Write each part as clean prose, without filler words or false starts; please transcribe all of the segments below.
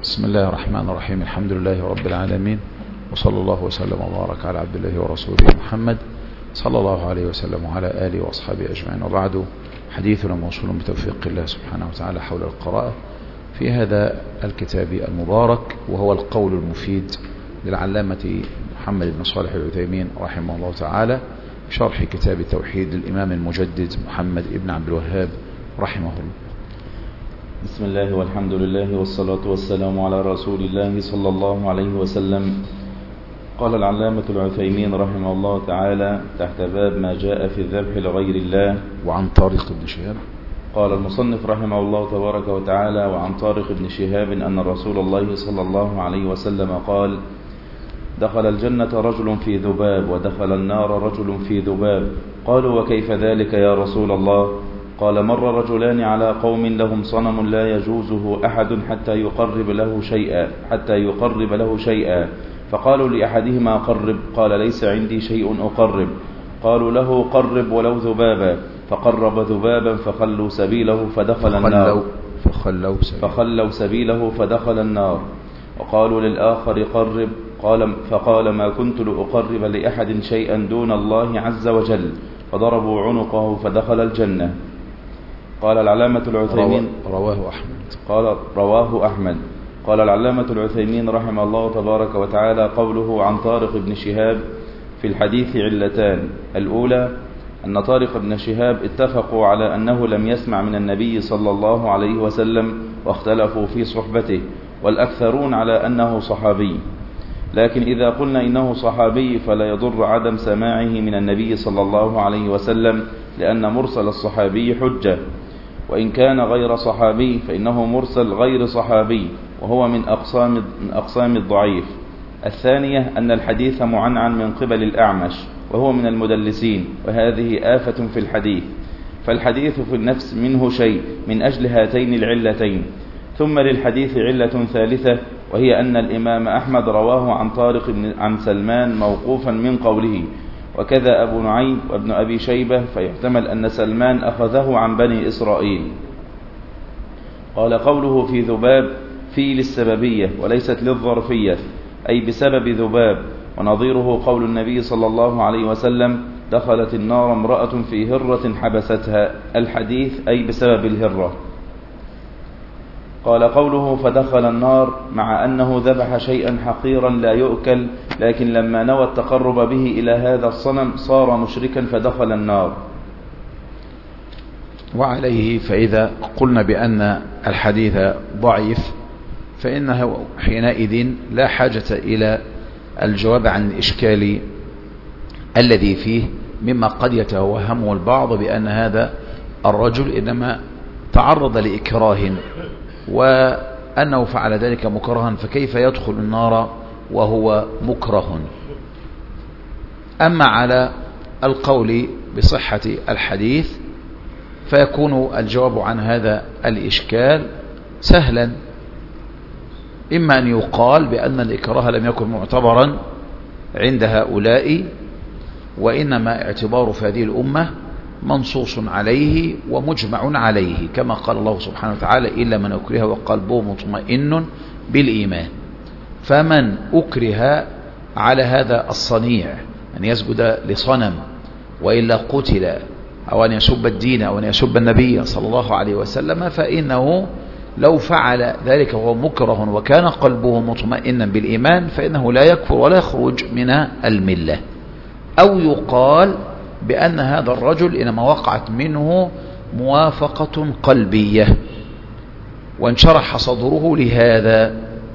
بسم الله الرحمن الرحيم. الحمد لله رب العالمين، وصلى الله وسلم وبارك على عبد الله ورسوله محمد صلى الله عليه وسلم وعلى آله وأصحابه أجمعين. وبعد، حديثنا موصول بتوفيق الله سبحانه وتعالى حول القراءة في هذا الكتاب المبارك، وهو القول المفيد للعلامة محمد بن صالح العثيمين رحمه الله تعالى، شرح كتاب التوحيد للإمام المجدد محمد بن عبد الوهاب رحمه الله. بسم الله والحمد لله والصلاة والسلام على رسول الله صلى الله عليه وسلم. قال العلامة العثيمين رحمه الله تعالى تحت باب ما جاء في الذبح لغير الله. وعن طارق بن شهاب قال المصنف رحمه الله تبارك وتعالى: وعن طارق بن شهاب أن رسول الله صلى الله عليه وسلم قال: دخل الجنة رجل في ذباب، ودخل النار رجل في ذباب. قالوا: وكيف ذلك يا رسول الله؟ قال: مر رجلان على قوم لهم صنم لا يجوزه أحد حتى يقرب له شيئا، فقالوا لأحدهما: قرب. قال: ليس عندي شيء أقرب. قالوا له: قرب ولو ذبابا. فقرب ذبابا فخلوا سبيله فدخل النار. وقالوا للآخر: قرب. فقال: ما كنت لأقرب لأحد شيئا دون الله عز وجل. فضربوا عنقه فدخل الجنة. قال العلامة العثيمين رواه أحمد. قال العلامة العثيمين رحمه الله تبارك وتعالى: قوله عن طارق بن شهاب في الحديث علتان. الأولى أن طارق بن شهاب اتفقوا على أنه لم يسمع من النبي صلى الله عليه وسلم، واختلفوا في صحبته، والأكثرون على أنه صحابي. لكن إذا قلنا إنه صحابي فلا يضر عدم سماعه من النبي صلى الله عليه وسلم، لأن مرسل الصحابي حجة، وإن كان غير صحابي فإنه مرسل غير صحابي، وهو من أقسام الضعيف. الثانية أن الحديث معنعن من قبل الأعمش، وهو من المدلسين، وهذه آفة في الحديث، فالحديث في النفس منه شيء من أجل هاتين العلتين. ثم للحديث علة ثالثة، وهي أن الإمام أحمد رواه عن طارق عن سلمان موقوفا من قوله، وكذا أبو نعيم وابن أبي شيبة، فيحتمل أن سلمان أخذه عن بني إسرائيل. قال: قوله في ذباب في للسببية وليست للظرفية، أي بسبب ذباب. ونظيره قول النبي صلى الله عليه وسلم: دخلت النار امرأة في هرة حبستها. الحديث أي بسبب الهرة. قال: قوله فدخل النار، مع أنه ذبح شيئا حقيرا لا يؤكل، لكن لما نوى التقرب به إلى هذا الصنم صار مشركا فدخل النار. وعليه فإذا قلنا بأن الحديث ضعيف، فإنه حينئذ لا حاجة إلى الجواب عن الإشكال الذي فيه، مما قد يتوهمه البعض بأن هذا الرجل إنما تعرض لإكراه، وأنه فعل ذلك مكرها، فكيف يدخل النار وهو مكره؟ أما على القول بصحة الحديث فيكون الجواب عن هذا الإشكال سهلا. إما أن يقال بأن الإكراه لم يكن معتبرا عند هؤلاء، وإنما اعتبار في هذه الأمة منصوص عليه ومجمع عليه، كما قال الله سبحانه وتعالى: إلا من أكره وقلبه مطمئن بالإيمان. فمن أكره على هذا الصنيع أن يسجد لصنم وإلا قتل، أو أن يسب الدين، أو أن يسب النبي صلى الله عليه وسلم، فإنه لو فعل ذلك وهو مكره وكان قلبه مطمئنا بالإيمان فإنه لا يكفر ولا يخرج من الملة. أو يقال بأن هذا الرجل إنما وقعت منه موافقة قلبية وانشرح صدره لهذا،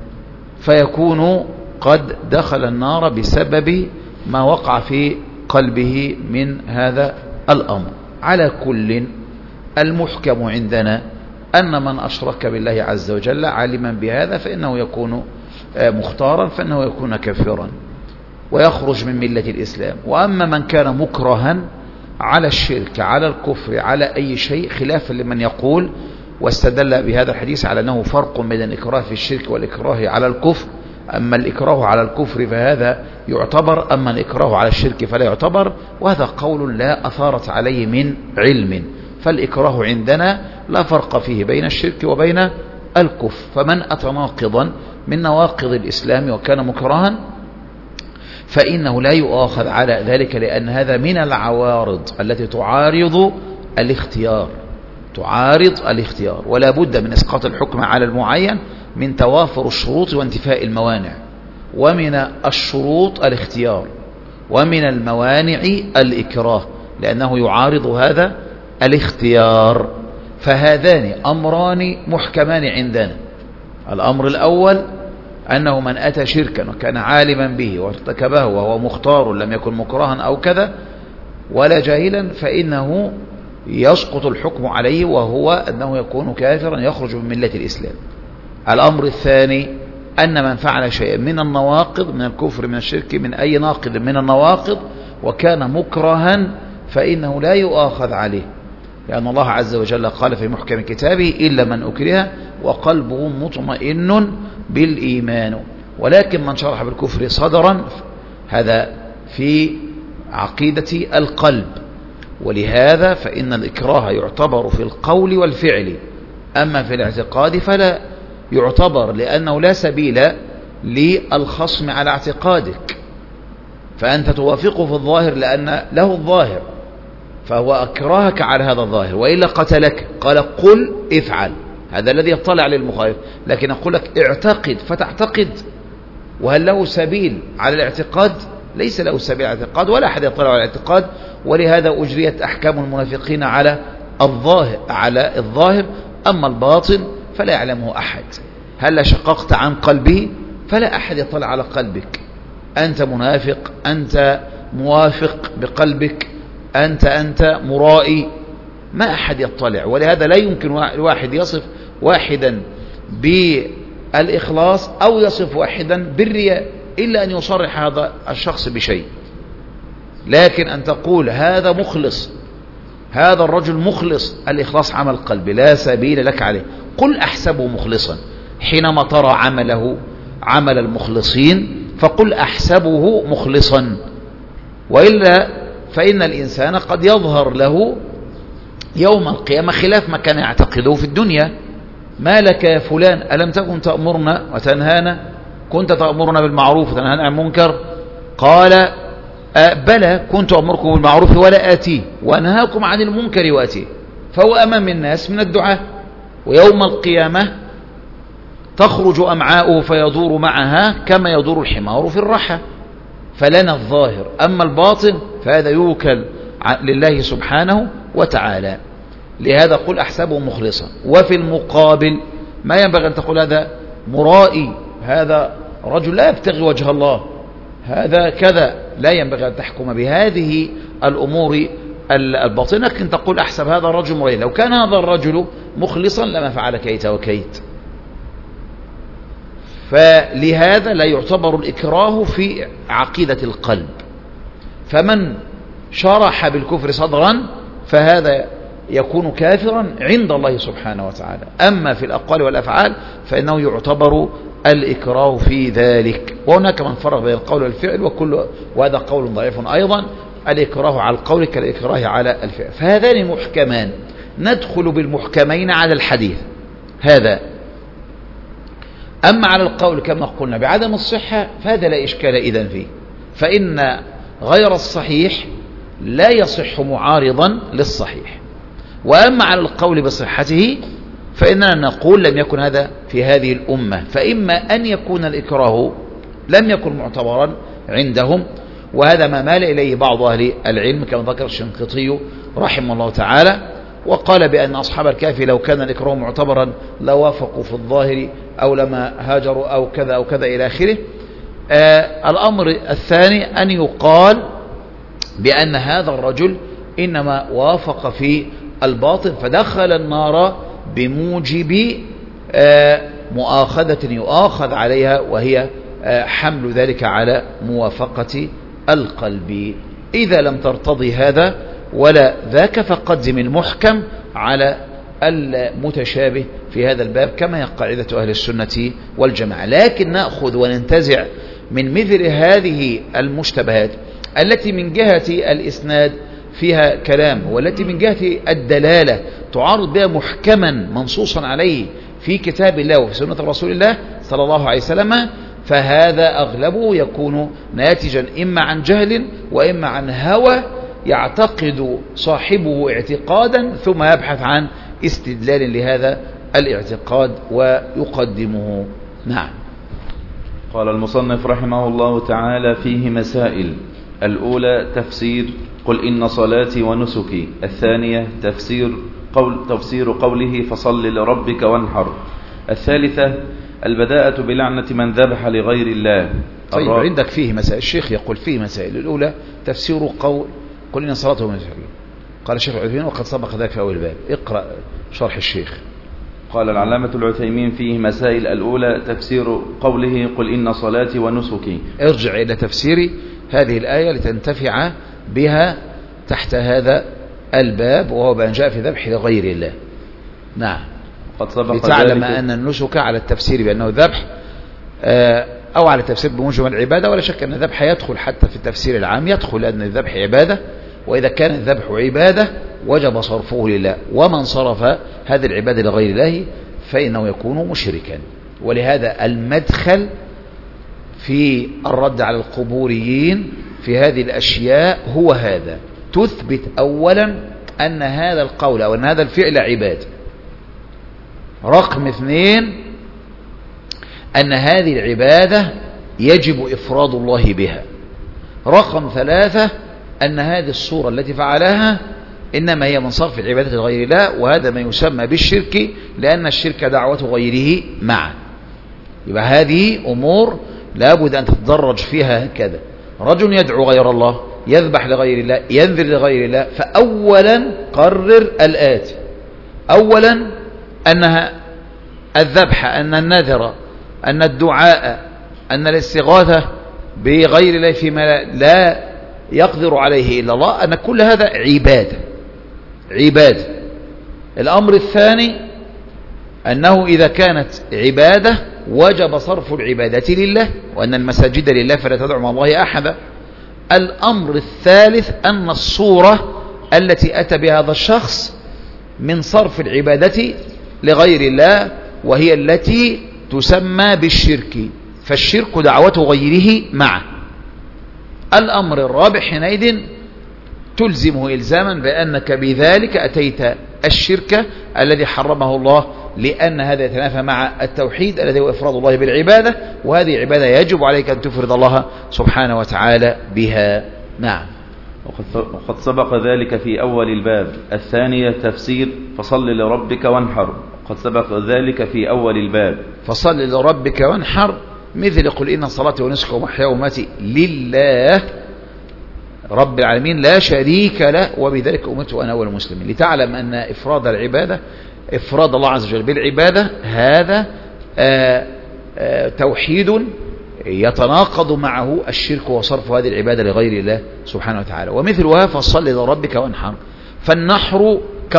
فيكون قد دخل النار بسبب ما وقع في قلبه من هذا الأمر. على كل، المحكم عندنا أن من أشرك بالله عز وجل عالما بهذا فإنه يكون مختارا، فإنه يكون كافرا ويخرج من ملة الإسلام. وأما من كان مكرها على الشرك، على الكفر، على أي شيء، خلافا لمن يقول واستدل بهذا الحديث على أنه فرق بين الإكراه في الشرك والإكراه على الكفر. أما الإكراه على الكفر فهذا يعتبر، أما الإكراه على الشرك فلا يعتبر، وهذا قول لا أثارت عليه من علم. فالإكراه عندنا لا فرق فيه بين الشرك وبين الكفر. فمن أتى ناقضا من نواقض الإسلام وكان مكرها فإنه لا يؤاخذ على ذلك، لأن هذا من العوارض التي تعارض الاختيار، ولا بد من إسقاط الحكم على المعين من توافر الشروط وانتفاء الموانع. ومن الشروط الاختيار، ومن الموانع الإكراه، لأنه يعارض هذا الاختيار. فهذان أمران محكمان عندنا. الأمر الأول أنه من أتى شركا وكان عالما به وارتكبه وهو مختار لم يكن مكرها أو كذا ولا جاهلا فإنه يسقط الحكم عليه، وهو أنه يكون كافرا يخرج من ملة الإسلام. الأمر الثاني أن من فعل شيئا من النواقض، من الكفر من الشرك من أي ناقض من النواقض وكان مكرها فإنه لا يؤاخذ عليه، لأن الله عز وجل قال في محكم كتابه إلا من أكره وقلبه مطمئن بالإيمان. ولكن من شرح بالكفر صدرا هذا في عقيدة القلب، ولهذا فإن الإكراه يعتبر في القول والفعل، أما في الاعتقاد فلا يعتبر، لأنه لا سبيل للخصم على اعتقادك، فأنت توافقه في الظاهر لأن له الظاهر فهو أكرهك على هذا الظاهر، وإلا قتلك. قال قل افعل، هذا الذي يطلع للمخالف، لكن أقول لك اعتقد فتعتقد، وهل له سبيل على الاعتقاد؟ ليس له سبيل على الاعتقاد، ولا أحد يطلع على الاعتقاد. ولهذا أجريت أحكام المنافقين على الظاهر، أما الباطن فلا يعلمه أحد. هل شققت عن قلبه؟ فلا أحد يطلع على قلبك، أنت منافق، أنت موافق بقلبك، أنت مرائي، ما أحد يطلع. ولهذا لا يمكن الواحد يصف واحدا بالإخلاص أو يصف واحدا بالرياء إلا أن يصرح هذا الشخص بشيء. لكن أن تقول هذا مخلص، هذا الرجل مخلص، الإخلاص عمل قلب لا سبيل لك عليه. قل أحسبه مخلصا، حينما ترى عمله عمل المخلصين فقل أحسبه مخلصا، وإلا فإن الإنسان قد يظهر له يوم القيامة خلاف ما كان يعتقده في الدنيا. ما لك يا فلان ألم تكن تأمرنا وتنهانا، كنت تأمرنا بالمعروف وتنهانا عن المنكر؟ قال بلى كنت أمركم بالمعروف ولا آتيه وأنهاكم عن المنكر وآتيه. فهو أمام الناس من الدعاء، ويوم القيامة تخرج أمعاؤه فيدور معها كما يدور الحمار في الرحى. فلنا الظاهر، أما الباطن فهذا يوكل لله سبحانه وتعالى. لهذا قل أحسبه مخلصا. وفي المقابل ما ينبغي أن تقول هذا مرائي، هذا رجل لا يبتغي وجه الله، هذا كذا. لا ينبغي أن تحكم بهذه الأمور الباطنة، لكن تقول أحسب هذا الرجل مرائي، لو كان هذا الرجل مخلصا لما فعل كيت وكيت. فلهذا لا يعتبر الإكراه في عقيدة القلب. فمن شرح بالكفر صدرا فهذا يكون كافرا عند الله سبحانه وتعالى. أما في الأقوال والأفعال فإنه يعتبر الإكراه في ذلك. وهناك من فرق بين القول والفعل، وهذا قول ضعيف أيضا. الإكراه على القول كالإكراه على الفعل، فهذان محكمان. ندخل بالمحكمين على الحديث هذا. أما على القول كما قلنا بعدم الصحة فهذا لا إشكال إذن فيه، فإن غير الصحيح لا يصح معارضا للصحيح. وأما على القول بصحته فإننا نقول لم يكن هذا في هذه الأمة، فإما أن يكون الإكراه لم يكن معتبرا عندهم، وهذا ما مال إليه بعض أهل العلم كما ذكر الشنقيطي رحمه الله تعالى، وقال بأن أصحاب الكهف لو كان الإكراه معتبرا لوافقوا في الظاهر أو لما هاجروا أو كذا أو كذا إلى آخره. الأمر الثاني أن يقال بأن هذا الرجل إنما وافق في الباطن فدخل النار بموجب مؤاخذة يؤاخذ عليها، وهي حمل ذلك على موافقة القلب. إذا لم ترتضي هذا ولا ذاك فقدم المحكم على المتشابه في هذا الباب كما هي قاعدة أهل السنة والجماعة. لكن نأخذ وننتزع من مثل هذه المشتبهات التي من جهة الإسناد فيها كلام، والتي من جهة الدلالة تعارض بها محكما منصوصا عليه في كتاب الله وفي سنة رسول الله صلى الله عليه وسلم، فهذا أغلبه يكون ناتجا إما عن جهل وإما عن هوى يعتقد صاحبه اعتقادا ثم يبحث عن استدلال لهذا الاعتقاد ويقدمه. نعم. قال المصنف رحمه الله تعالى: فيه مسائل. الأولى تفسير قل إن صلاتي ونسكي. الثانية تفسير قوله فصل لربك وانحر. الثالثة البداءة بلعنة من ذبح لغير الله. طيب عندك فيه مسائل، الشيخ يقول فيه مسائل. الأولى تفسير قل إن صلاته ونسكي. قال الشيخ العثيمين وقد سبق ذلك في أول الباب. اقرأ شرح الشيخ. قال العلامة العثيمين: فيه مسائل. الأولى تفسير قوله قل إن صلاتي ونسكي. ارجع إلى تفسير هذه الآية لتنتفع بها تحت هذا الباب، وهو بأن جاء في ذبح لغير الله. نعم. قد سبق لتعلم أن النسك على التفسير بأنه ذبح أو على التفسير بمجمل العبادة، ولا شك أن الذبح يدخل حتى في التفسير العام، يدخل لأن الذبح عبادة، وإذا كان الذبح عبادة وجب صرفه لله، ومن صرف هذه العبادة لغير الله فإنه يكون مشركا. ولهذا المدخل في الرد على القبوريين في هذه الأشياء هو هذا: تثبت أولا أن هذا القول أو أن هذا الفعل عبادة. رقم 2 أن هذه العبادة يجب إفراد الله بها. رقم 3 أن هذه الصورة التي فعلها إنما هي من صرف العبادة لغير الله، وهذا ما يسمى بالشرك، لأن الشرك دعوة غيره معا. يبقى هذه أمور لابد أن تتدرج فيها هكذا. رجل يدعو غير الله، يذبح لغير الله، ينذر لغير الله. فأولا قرر الآتي: أولا أنها الذبح، أن النذر، أن الدعاء، أن الاستغاثة بغير الله فيما لا يقدر عليه إلا الله، أن كل هذا عبادة. الأمر الثاني أنه إذا كانت عبادة وجب صرف العبادة لله، وأن المساجد لله فلا تدعو مع الله أحدا. الأمر الثالث أن الصورة التي أتى بها هذا الشخص من صرف العبادة لغير الله، وهي التي تسمى بالشرك، فالشرك دعوة غيره معه. الأمر الرابع حينئذ تلزمه إلزاما بأنك بذلك أتيت الشرك الذي حرمه الله، لأن هذا يتنافى مع التوحيد الذي هو إفراد الله بالعبادة، وهذه عبادة يجب عليك أن تفرد الله سبحانه وتعالى بها. نعم. وقد سبق ذلك في أول الباب. الثانية تفسير فصل لربك وانحر. قد سبق ذلك في أول الباب. فصل لربك وانحر مثل قل إن صلاتي ونسكي ومحياي ومماتي لله رب العالمين لا شريك له وبذلك أمرت وأنا أول المسلمين. لتعلم أن إفراد العبادة، إفراد الله عز وجل بالعبادة، هذا توحيد يتناقض معه الشرك وصرف هذه العبادة لغير الله سبحانه وتعالى. ومثلها فصل لربك وانحر. فالنحر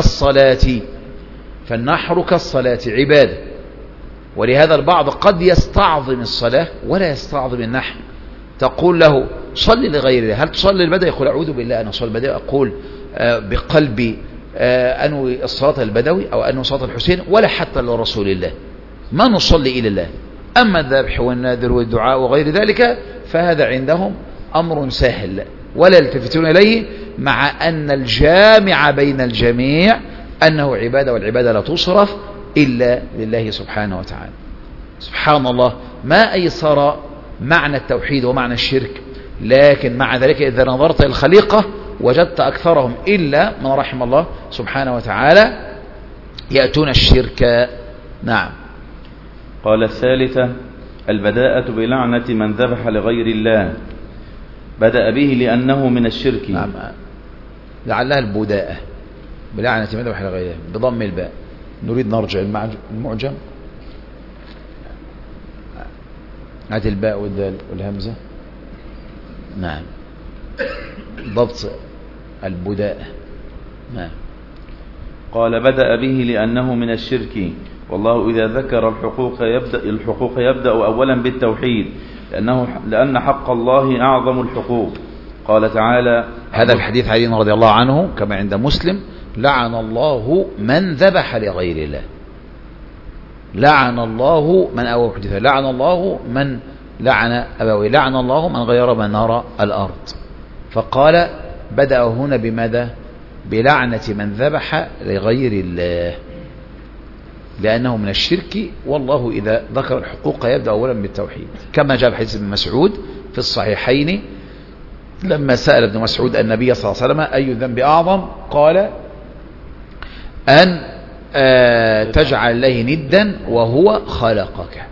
كالصلاة عبادة، ولهذا البعض قد يستعظم الصلاة ولا يستعظم النحر. تقول له صلي لغير الله، هل تصلي البدوي؟ يقول أعوذ بالله أنا أصلي البدوي، أقول بقلبي أنوي الصلاة البدوي أو أنوي صلاة الحسين، ولا حتى لرسول الله، ما نصلي إلى الله. أما الذبح والنذر والدعاء وغير ذلك فهذا عندهم أمر سهل ولا يلتفتون إليه، مع أن الجامع بين الجميع أنه عبادة، والعبادة لا تصرف إلا لله سبحانه وتعالى. سبحان الله، ما أيسر معنى التوحيد ومعنى الشرك. لكن مع ذلك إذا نظرت إلى الخليقة وجدت أكثرهم إلا من رحم الله سبحانه وتعالى يأتون الشرك. نعم. قال الثالثة البداءة بلعنة من ذبح لغير الله. بدأ به لأنه من الشرك. نعم. لعلها البداءة بلعنة من ذبح لغير الله بضم الباء. نريد نرجع المعجم، هات الباء والدال والهمزة. نعم. ضبط البداءة. نعم. قال بدأ به لأنه من الشرك. والله إذا ذكر الحقوق يبدأ أولا بالتوحيد، لأن حق الله أعظم الحقوق. قال تعالى: هذا في حديث علي رضي الله عنه كما عند مسلم: لعن الله من ذبح لغير الله. لعن الله من أوى محدثا، لعن الله من لعن أبويه، لعن الله من غير منار الأرض. فقال بدأ هنا بماذا؟ بلعنة من ذبح لغير الله، لأنه من الشرك. والله إذا ذكر الحقوق يبدأ أولا بالتوحيد، كما جاء في حديث ابن مسعود في الصحيحين لما سأل ابن مسعود النبي صلى الله عليه وسلم أي الذنب أعظم؟ قال أن تجعل له ندا وهو خلقك.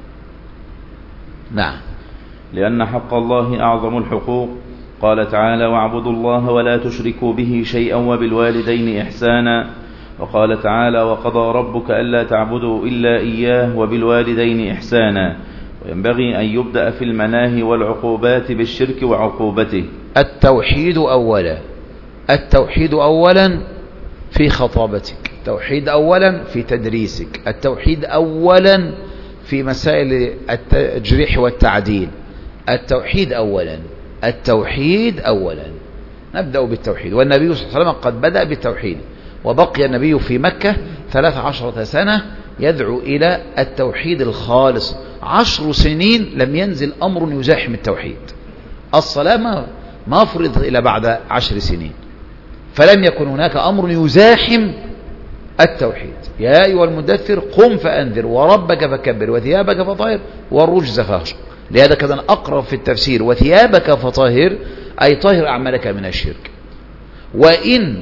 نعم. لأن حق الله أعظم الحقوق. قال تعالى واعبدوا الله ولا تشركوا به شيئا وبالوالدين إحسانا. وقال تعالى وقضى ربك ألا تعبدوا إلا إياه وبالوالدين إحسانا. وينبغي أن يبدأ في المناهي والعقوبات بالشرك وعقوبته. التوحيد أولا، التوحيد أولا في خطابتك، التوحيد أولا في تدريسك، التوحيد أولا في مسائل التجريح والتعديل، التوحيد أولا، التوحيد أولا. نبدأ بالتوحيد، والنبي صلى الله عليه وسلم قد بدأ بالتوحيد، وبقي النبي في مكة 13 سنة يدعو إلى التوحيد الخالص. 10 سنين لم ينزل أمر يزاحم التوحيد. الصلاة ما فرض إلا بعد 10 سنين، فلم يكن هناك أمر يزاحم التوحيد. يا أيها المدثر قم فأنذر وربك فكبر وثيابك فطهر والرجز فاهجر. لهذا كان أقرب في التفسير وثيابك فطهر أي طهر أعمالك من الشرك. وإن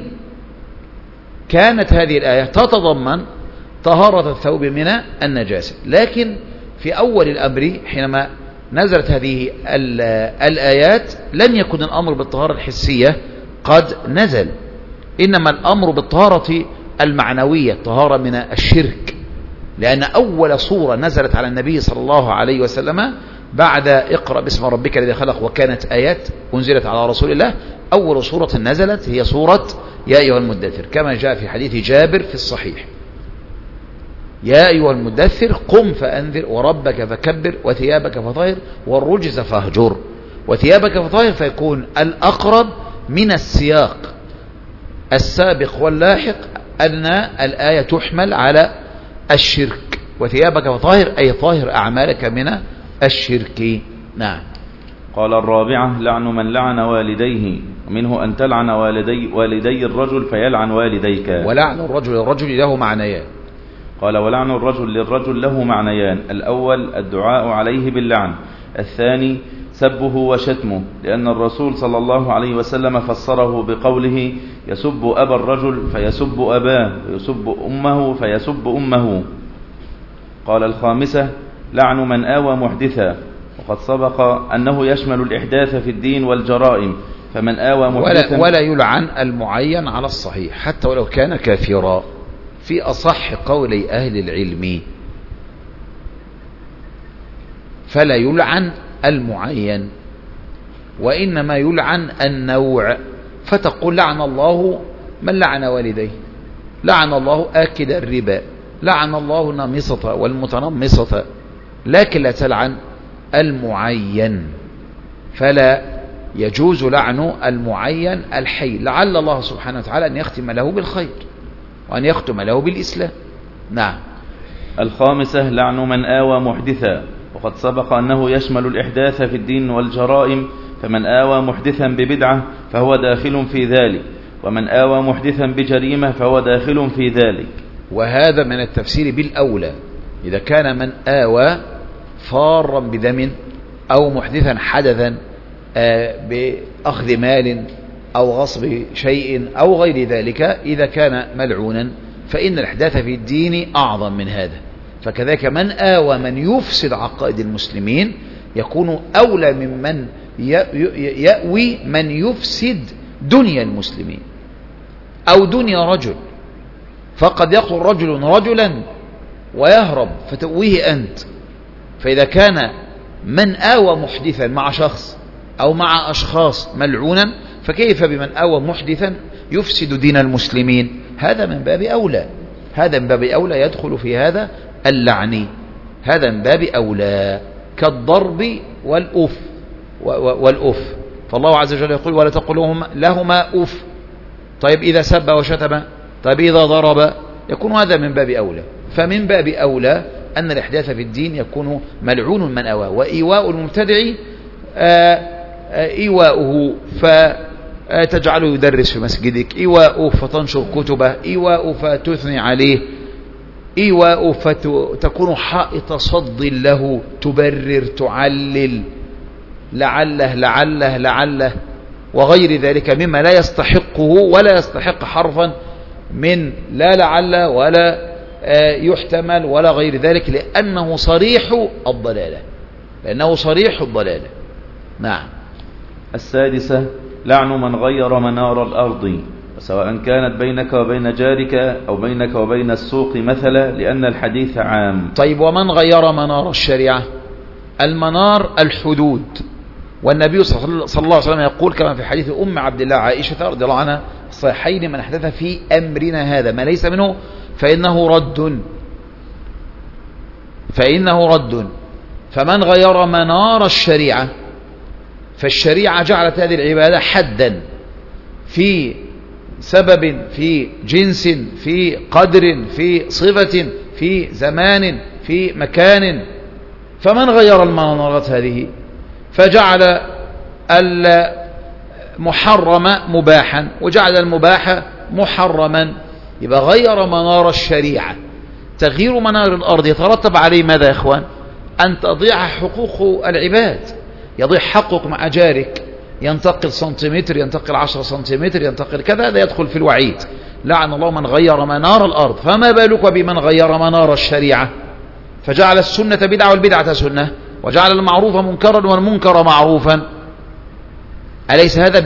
كانت هذه الآية تتضمن طهارة الثوب من النجاسة، لكن في أول الأمر حينما نزلت هذه الآيات لم يكن الأمر بالطهارة الحسية قد نزل، إنما الأمر بالطهارة المعنوية، طهارة من الشرك. لأن أول صورة نزلت على النبي صلى الله عليه وسلم بعد اقرأ باسم ربك الذي خلق وكانت آيات أنزلت على رسول الله، أول صورة نزلت هي صورة يا أيها المدثر، كما جاء في حديث جابر في الصحيح: يا أيها المدثر قم فأنذر وربك فكبر وثيابك فطهر والرجز فاهجر. وثيابك فطهر فيكون الأقرب من السياق السابق واللاحق أن الآية تحمل على الشرك. وثيابك فطهر أي طاهر أعمالك من الشرك. نعم. قال الرابعة لعن من لعن والديه، ومنه أن تلعن والدي الرجل فيلعن والديك. ولعن الرجل له معنيان. قال ولعن الرجل للرجل له معنيان: الأول الدعاء عليه باللعن، الثاني سبه وشتمه، لأن الرسول صلى الله عليه وسلم فسره بقوله يسب أبا الرجل فيسب أباه، ويسب أمه فيسب أمه. قال الخامسة لعن من آوى محدثا، وقد سبق أنه يشمل الإحداث في الدين والجرائم، فمن آوى محدثا ولا يلعن المعين على الصحيح حتى ولو كان كافرا في أصح قولي أهل العلم، فلا يلعن المعين وإنما يلعن النوع. فتقول لعن الله من لعن والديه، لعن الله آكل الربا، لعن الله النامصة والمتنمصة، لكن لا تلعن المعين. فلا يجوز لعن المعين الحي، لعل الله سبحانه وتعالى أن يختم له بالخير وأن يختم له بالإسلام. نعم. الخامسة لعن من آوى محدثا، وقد سبق أنه يشمل الإحداث في الدين والجرائم، فمن آوى محدثا ببدعة فهو داخل في ذلك، ومن آوى محدثا بجريمة فهو داخل في ذلك. وهذا من التفسير بالأولى. إذا كان من آوى فارا بدم أو محدثا حدثا بأخذ مال أو غصب شيء أو غير ذلك، إذا كان ملعونا فإن الإحداث في الدين أعظم من هذا. فكذلك من آوى من يفسد عقائد المسلمين يكون أولى ممن يأوي من يفسد دنيا المسلمين أو دنيا رجل. فقد يقتل رجل رجلا ويهرب فتؤويه أنت. فإذا كان من آوى محدثا مع شخص أو مع أشخاص ملعونا، فكيف بمن آوى محدثا يفسد دين المسلمين؟ هذا من باب أولى، هذا من باب أولى يدخل في هذا اللعن، هذا من باب أولى، كالضرب والأف. فالله عز وجل يقول ولا تقل لهما أف. طيب إذا سب وشتم، طيب إذا ضرب، يكون هذا من باب أولى. فمن باب أولى أن الإحداث في الدين يكون ملعون من أواه، وإيواء المبتدع إيواؤه فتجعله يدرس في مسجدك، إيواؤه فتنشر كتبه، إيواؤه فتثني عليه، إيواؤه فتكون حائط صد له، تبرر تعلل لعله لعله لعله وغير ذلك مما لا يستحقه ولا يستحق حرفا من لا لعل ولا يحتمل ولا غير ذلك، لأنه صريح الضلالة. نعم. السادسة لعن من غير منار الأرض، سواء كانت بينك وبين جارك أو بينك وبين السوق مثلا، لأن الحديث عام. طيب، ومن غير منار الشريعة؟ المنار الحدود، والنبي صلى الله عليه وسلم يقول كما في حديث أم عبد الله عائشة رضي الله عنها الصحيحين: من أحدث في أمرنا هذا ما ليس منه فإنه رد. فمن غير منار الشريعة، فالشريعة جعلت هذه العبادة حدا في سبب، في جنس، في قدر، في صفة، في زمان، في مكان. فمن غير المنارات هذه فجعل المحرم مباحا وجعل المباح محرما، يبقى غير منار الشريعة. تغيير منار الأرض يترتب عليه ماذا يا إخوان؟ أن تضيع حقوق العباد. يضيع حقك مع جارك، ينتقل سنتيمتر، ينتقل 10 سنتيمتر، ينتقل كذا، هذا يدخل في الوعيد. لعن الله من غير منار الأرض. فما بالك بمن غير منار الشريعة؟ فجعل السنة بدعة والبدعة سنة، وجعل المعروف منكرا والمنكر معروفا. أليس هذا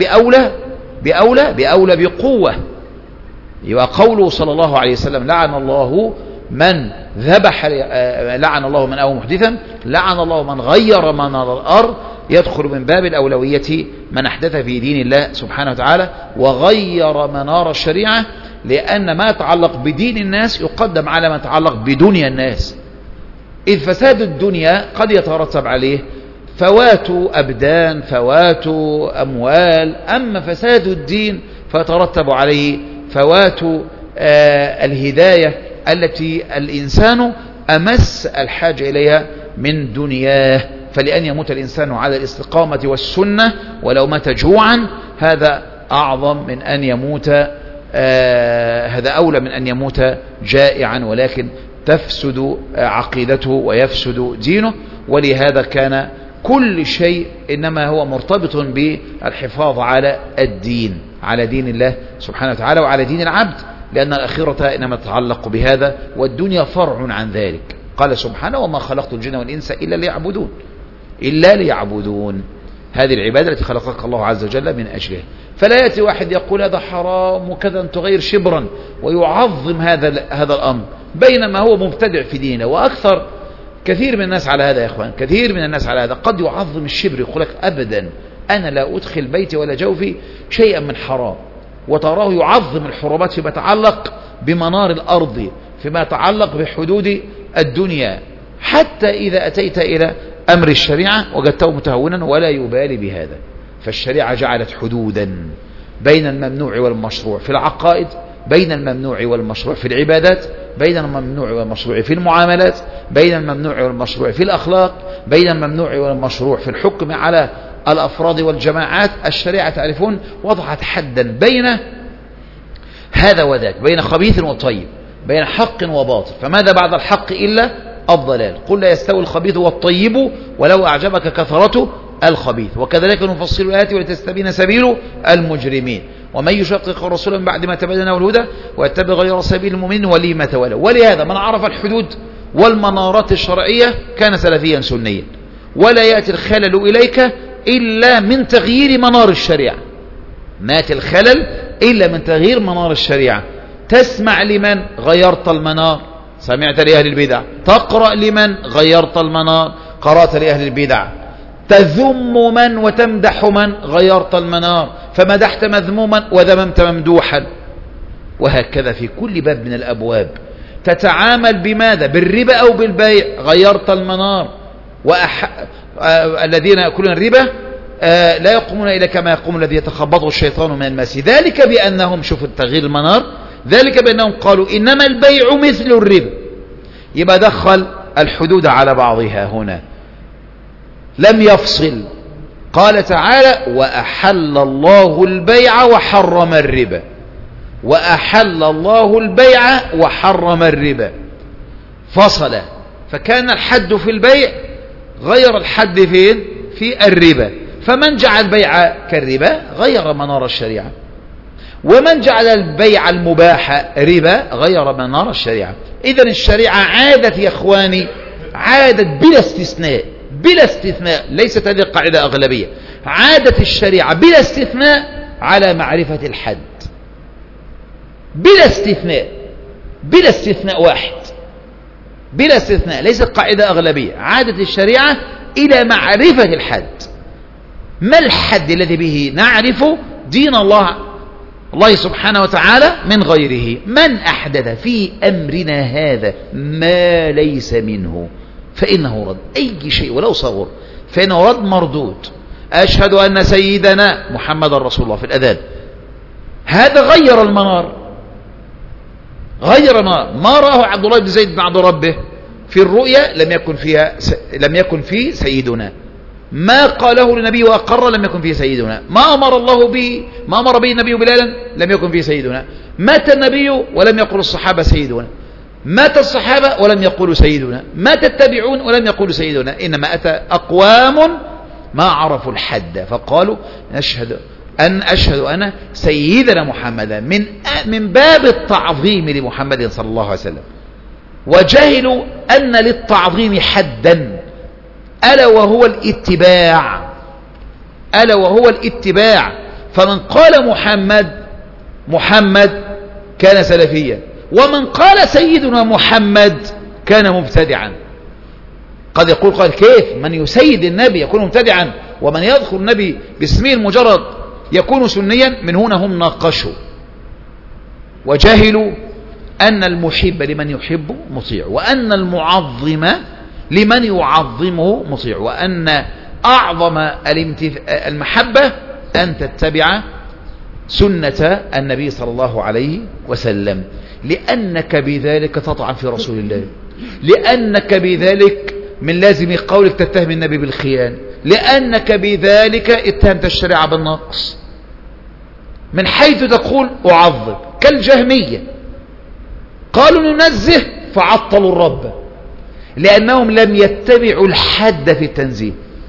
بأولى بقوة؟ يبقى قوله صلى الله عليه وسلم: لعن الله من ذبح، لعن الله من أو محدثا، لعن الله من غير منار الأرض، يدخل من باب الأولوية من أحدث في دين الله سبحانه وتعالى وغير منار الشريعة، لأن ما يتعلق بدين الناس يقدم على ما يتعلق بدنيا الناس، إذ فساد الدنيا قد يترتب عليه فوات أبدان، فوات أموال، أما فساد الدين فيترتب عليه فوات الهداية التي الإنسان أمس الحاجة إليها من دنياه. فلأن يموت الإنسان على الاستقامة والسنة ولو مات جوعا، هذا أعظم من أن يموت، هذا أولى من أن يموت جائعا، ولكن تفسد عقيدته ويفسد دينه. ولهذا كان كل شيء إنما هو مرتبط بالحفاظ على الدين، على دين الله سبحانه وتعالى وعلى دين العبد، لأن الآخرة إنما تتعلق بهذا والدنيا فرع عن ذلك. قال سبحانه: وما خلقت الجن والإنس إلا ليعبدون. هذه العبادة التي خلقك الله عز وجل من أجلها. فلا يأتي واحد يقول هذا حرام وكذا تغير شبرا ويعظم هذا الأمر، بينما هو مبتدع في دينه. وأكثر كثير من الناس على هذا يا إخوان، كثير من الناس على هذا. قد يعظم الشبر، يقول لك أبدا أنا لا أدخل بيتي ولا جوفي شيئا من حرام، وتراه يعظم الحرمات فيما يتعلق بمنار الأرض، فيما يتعلق بحدود الدنيا، حتى إذا أتيت إلى أمر الشريعة وجدته متهونا ولا يبالي بهذا. فالشريعة جعلت حدودا بين الممنوع والمشروع في العقائد، بين الممنوع والمشروع في العبادات، بين الممنوع والمشروع في المعاملات، بين الممنوع والمشروع في الأخلاق، بين الممنوع والمشروع في الحكم على الأفراد والجماعات. الشريعة تعرفون وضعت حدا بين هذا وذاك، بين خبيث وطيب، بين حق وباطل. فماذا بعد الحق إلا الضلال؟ قل لا يستوي الخبيث والطيب ولو أعجبك كثرة الخبيث، وكذلك نفصل الآيات ولتستبين سبيل المجرمين. ومن يشقق الرسول من بعد ما تبين له الهدى ويتبع غير سبيل المؤمنين وليه ما تولى. ولهذا من عرف الحدود والمنارات الشرعية كان سلفيا سنيا، ولا يأتي الخلل إليك إلا من تغيير منار الشريعة. ما يأتي الخلل إلا من تغيير منار الشريعة. تسمع لمن غيرت المنار، سمعت لأهل البدع. تقرأ لمن غيرت المنار، قرأت لأهل البدع. تذم من وتمدح من، غيرت المنار، فمدحت مذموما وذممت ممدوحا. وهكذا في كل باب من الأبواب. تتعامل بماذا؟ بالربا أو بالبيع، غيرت المنار. الذين يأكلون الربا لا يقومون إلا كما يقوم الذي يتخبطه الشيطان من المس، ذلك بأنهم، شوف التغيير المنار، ذلك بأنهم قالوا إنما البيع مثل الربا. يبقى دخل الحدود على بعضها هنا، لم يفصل. قال تعالى: وأحل الله البيع وحرم الربا. وأحل الله البيع وحرم الربا، فصل. فكان الحد في البيع غير الحد فين؟ في الربا. فمن جعل البيع كالربا غير منار الشريعة، ومن جعل البيع المباح ربا غير منار الشريعة. إذن الشريعة عادت يا إخواني، عادت بلا استثناء، بلا استثناء، ليست هذه قاعدة أغلبية، عادت الشريعة بلا استثناء على معرفة الحد، بلا استثناء، بلا استثناء واحد، بلا استثناء، ليست قاعدة أغلبية، عادت الشريعة إلى معرفة الحد. ما الحد الذي به نعرف دين الله سبحانه وتعالى من غيره؟ من أحدث في أمرنا هذا ما ليس منه فإنه رد. أي شيء ولو صغر فإنه رد مردود. أشهد أن سيدنا محمد رسول الله في الأذان، هذا غير المنار، غير المنار. ما رآه عبد الله بن زيد بعد ربه في الرؤيا لم يكن فيه سيدنا، ما قاله للنبي وأقر لم يكن فيه سيدنا، ما أمر به النبي بلالا لم يكن فيه سيدنا، مات النبي ولم يقل الصحابة سيدنا، مات الصحابة ولم يقولوا سيدنا، مات التابعون ولم يقولوا سيدنا، إنما أتى أقوام ما عرفوا الحد فقالوا أشهد أن سيدنا محمدا، من باب التعظيم لمحمد صلى الله عليه وسلم. وجهلوا أن للتعظيم حدا، ألا وهو الاتباع. فمن قال محمد كان سلفيا، ومن قال سيدنا محمد كان مبتدعا. قد يقول قال كيف من يسيد النبي يكون مبتدعا، ومن يذكر النبي باسمه المجرد يكون سنيا؟ من هنا هم ناقشوا وجهلوا أن المحب لمن يحب مطيع، وأن المعظم لمن يعظمه مطيع، وأن أعظم المحبة أن تتبع سنة النبي صلى الله عليه وسلم، لأنك بذلك تطعن في رسول الله، لأنك بذلك من لازم قولك تتهم النبي بالخيانة، لأنك بذلك اتهمت الشريعة بالنقص، من حيث تقول أعظم. كالجهمية قالوا ننزه فعطلوا الرب، لأنهم لم يتبعوا الحد في التنزيه،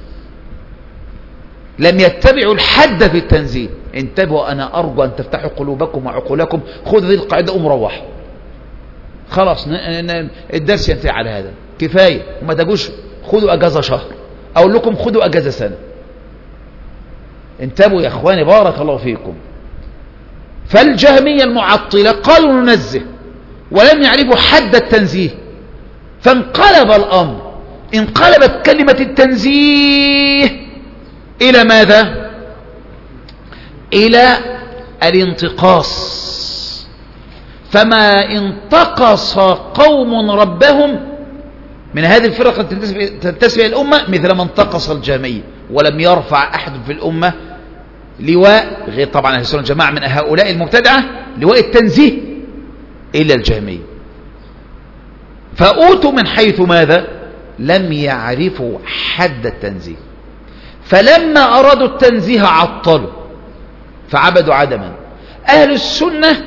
لم يتبعوا الحد في التنزيه. انتبهوا، أنا أرجو أن تفتحوا قلوبكم وعقولكم. خذوا هذه القاعدة روحوا خلاص، الدرس ينتهي على هذا، كفاية. وما تجوش خذوا أجازة شهر، أقول لكم خذوا أجازة سنة. انتبهوا يا أخواني، بارك الله فيكم. فالجهمية المعطلة قالوا ننزه ولم يعرفوا حد التنزيه، فانقلب الأمر، انقلبت كلمة التنزيه إلى ماذا؟ إلى الانتقاص. فما انتقص قوم ربهم من هذه الفرقة تنتسب الأمة مثل ما انتقص الجهمية، ولم يرفع أحد في الأمة لواء غير طبعا أهل السنة والجماعة من هؤلاء المبتدعة لواء التنزيه إلا الجهمية. فأوتوا من حيث ماذا؟ لم يعرفوا حد التنزيه، فلما أرادوا التنزيه عطلوا فعبدوا عدما. أهل السنة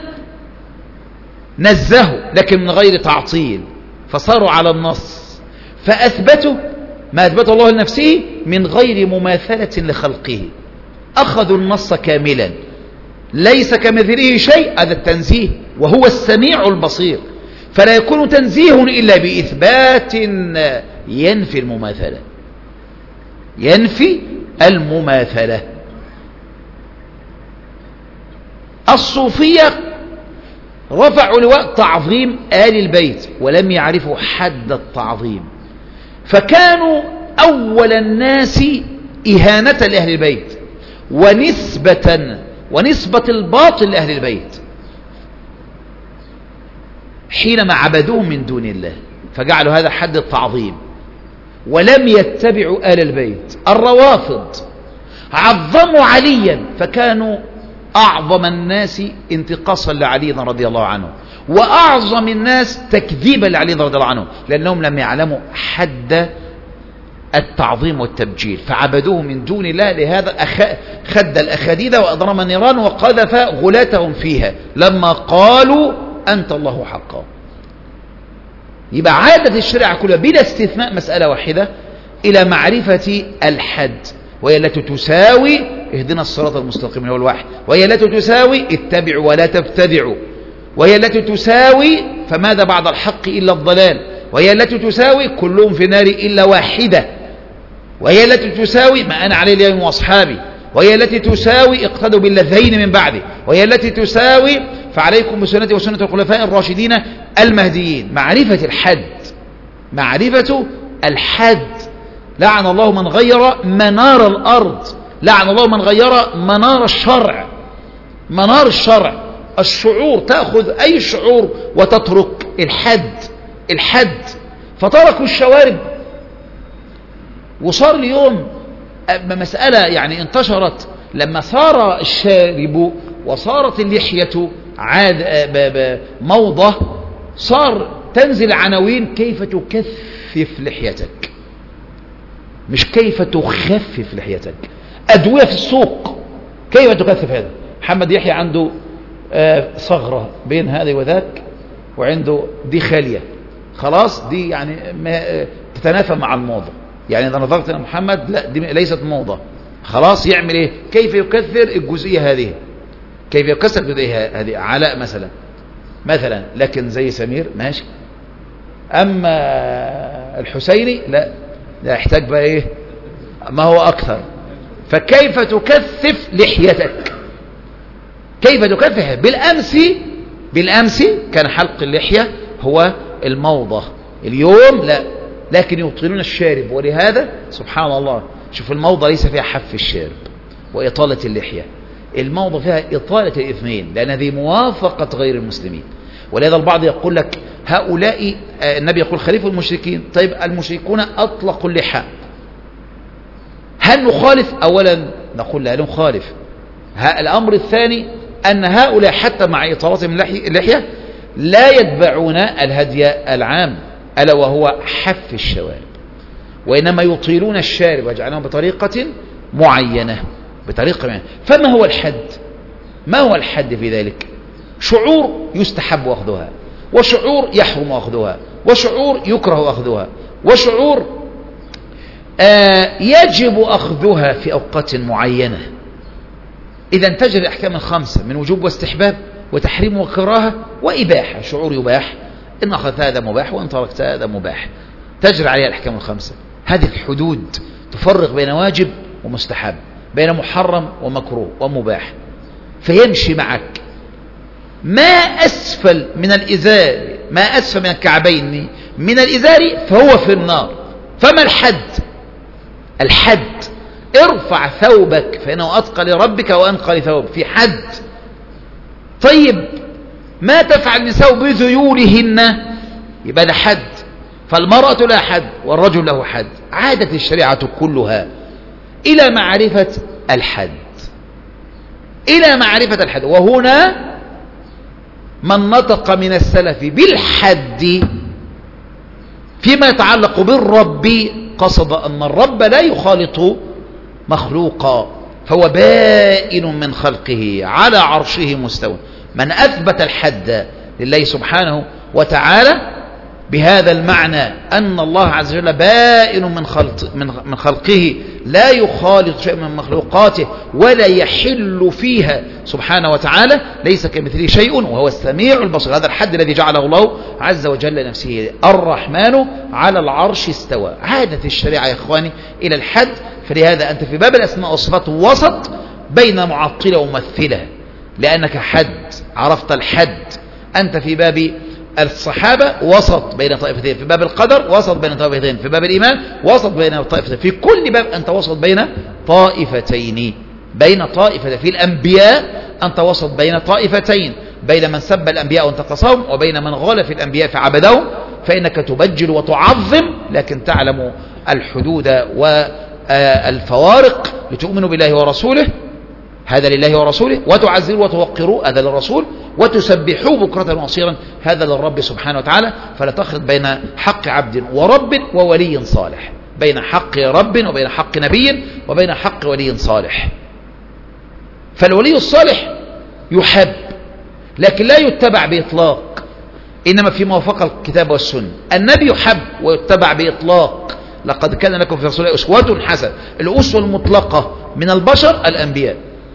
نزهوا لكن من غير تعطيل، فصاروا على النص، فأثبتوا ما أثبته الله لنفسه من غير مماثلة لخلقه. أخذوا النص كاملا، ليس كمثله شيء، هذا التنزيه، وهو السميع البصير. فلا يكون تنزيه إلا بإثبات ينفي المماثلة، ينفي المماثلة. الصوفية رفعوا لواء تعظيم آل البيت ولم يعرفوا حد التعظيم، فكانوا أول الناس إهانة لأهل البيت ونسبة الباطل لأهل البيت حينما عبدوهم من دون الله، فجعلوا هذا حد التعظيم ولم يتبعوا آل البيت. الروافض عظموا عليا فكانوا أعظم الناس انتقاصا لعلي رضي الله عنه، وأعظم الناس تكذيبا لعلي رضي الله عنه، لأنهم لم يعلموا حد التعظيم والتبجيل فعبدوه من دون الله. لهذا خد الأخاديد وأضرم النيران وقذف غلاتهم فيها لما قالوا أنت الله حقا. يبقى عادة الشريعة كلها بلا استثناء مسألة واحدة إلى معرفة الحد، وهي التي تساوي اهدنا الصراط المستقيم هو الواحد، وهي التي تساوي اتبعوا ولا تبتدعوا، وهي التي تساوي فماذا بعد الحق إلا الضلال، وهي التي تساوي كلهم في النار إلا واحدة، وهي التي تساوي ما أنا عليه اليوم وأصحابي، وهي التي تساوي اقتدوا باللذين من بعده، وهي التي تساوي فعليكم بسنتي وسنة الخلفاء الراشدين المهديين. معرفة الحد، معرفة الحد. لعن الله من غير منار الأرض، لعن الله من غير منار الشرع. منار الشرع الشعور، تأخذ أي شعور وتترك الحد. الحد فتركوا الشوارب، وصار اليوم مسألة يعني انتشرت لما صار الشارب وصارت اللحية موضة، صار تنزل عناوين كيف تكثف لحيتك، مش كيف تخفف لحيتك. أدوية في السوق كيف تكثف هذا. محمد يحيى عنده ثغرة بين هذا وذاك، وعنده دي خالية خلاص، دي يعني تتنافى مع الموضة. يعني إذا نظرت إلى محمد لا دي ليست موضة خلاص، يعمل إيه؟ كيف يكثر الجزئية هذه، كيف يكثر الجزئية هذه. علاء مثلا لكن زي سمير ماشي. أما الحسيني لا، ده يحتاج بقى إيه ما هو أكثر. فكيف تكثف لحيتك، كيف تكثفها. بالأمس كان حلق اللحية هو الموضة، اليوم لا، لكن يطيلون الشارب. ولهذا سبحان الله شوف، الموضة ليس فيها حف الشارب وإطالة اللحية، الموضة فيها إطالة الاثنين، لأن هذه موافقة غير المسلمين. ولهذا البعض يقول لك هؤلاء النبي يقول خليفوا المشركين. طيب المشركون أطلقوا اللحى، هل نخالف؟ أولا نقول لا نخالف. الأمر الثاني أن هؤلاء حتى مع إطالتهم اللحية لا يتبعون الهدي العام ألا وهو حف الشوارب، وإنما يطيلون الشارب ويجعلهم بطريقة معينة، بطريقة معينة. فما هو الحد؟ ما هو الحد في ذلك؟ شعور يستحب أخذها، وشعور يحرم أخذها، وشعور يكره أخذها، وشعور يجب أخذها في أوقات معينة. إذا تجري الأحكام الخمسة من وجوب واستحباب وتحريم وكراهة وإباحة. شعور يباح، إن أخذت هذا مباح وإن تركت هذا مباح، تجري عليها الأحكام الخمسة. هذه الحدود تفرق بين واجب ومستحب، بين محرم ومكروه ومباح، فيمشي معك ما أسفل من الإزار، ما أسفل من الكعبين من الإزار فهو في النار. فما الحد؟ الحد ارفع ثوبك فإنه أتقى لربك وأنقى لثوبك، في حد. طيب ما تفعل النساء بذيولهن؟ يبقى ده حد. فالمرأة لها حد والرجل له حد. عادت الشريعة كلها إلى معرفة الحد، إلى معرفة الحد. وهنا من نطق من السلف بالحد فيما يتعلق بالرب قصد أن الرب لا يخالط مخلوقا، فهو بائن من خلقه على عرشه مستوى. من أثبت الحد لله سبحانه وتعالى بهذا المعنى أن الله عز وجل بائن من خلقه، لا يخالط شيء من مخلوقاته ولا يحل فيها سبحانه وتعالى، ليس كمثله شيء وهو السميع البصير. هذا الحد الذي جعله الله عز وجل لنفسه. الرحمن على العرش استوى. عادت الشريعة يا إخواني إلى الحد. فلهذا أنت في باب الأسماء والصفات وسط بين معطلة وممثلة، لأنك حد، عرفت الحد. أنت في باب الصحابة وسط بين طائفتين، في باب القدر وسط بين طائفتين، في باب الإيمان وسط بين طائفتين، في كل باب أنت وسط بين طائفتين. بين طائفتين في الأنبياء أنت وسط بين طائفتين، بين من سب الأنبياء وانتقصهم وبين من غال في الأنبياء فعبدهم. فإنك تبجل وتعظم، لكن تعلم الحدود والفوارق لتؤمنوا بالله ورسوله. هذا لله ورسوله، وتعزروه وتوقروه هذا للرسول، وتسبحوه بكرة وأصيلا هذا للرب سبحانه وتعالى. فلا تخلط بين حق عبد ورب وولي صالح، بين حق رب وبين حق نبي وبين حق ولي صالح. فالولي الصالح يحب لكن لا يتبع بإطلاق، إنما فيما وافق الكتاب والسنة. النبي يحب ويتبع بإطلاق، لقد كان لكم في رسول الله أسوة حسنة. الأسوة المطلقة من البشر الأنبياء.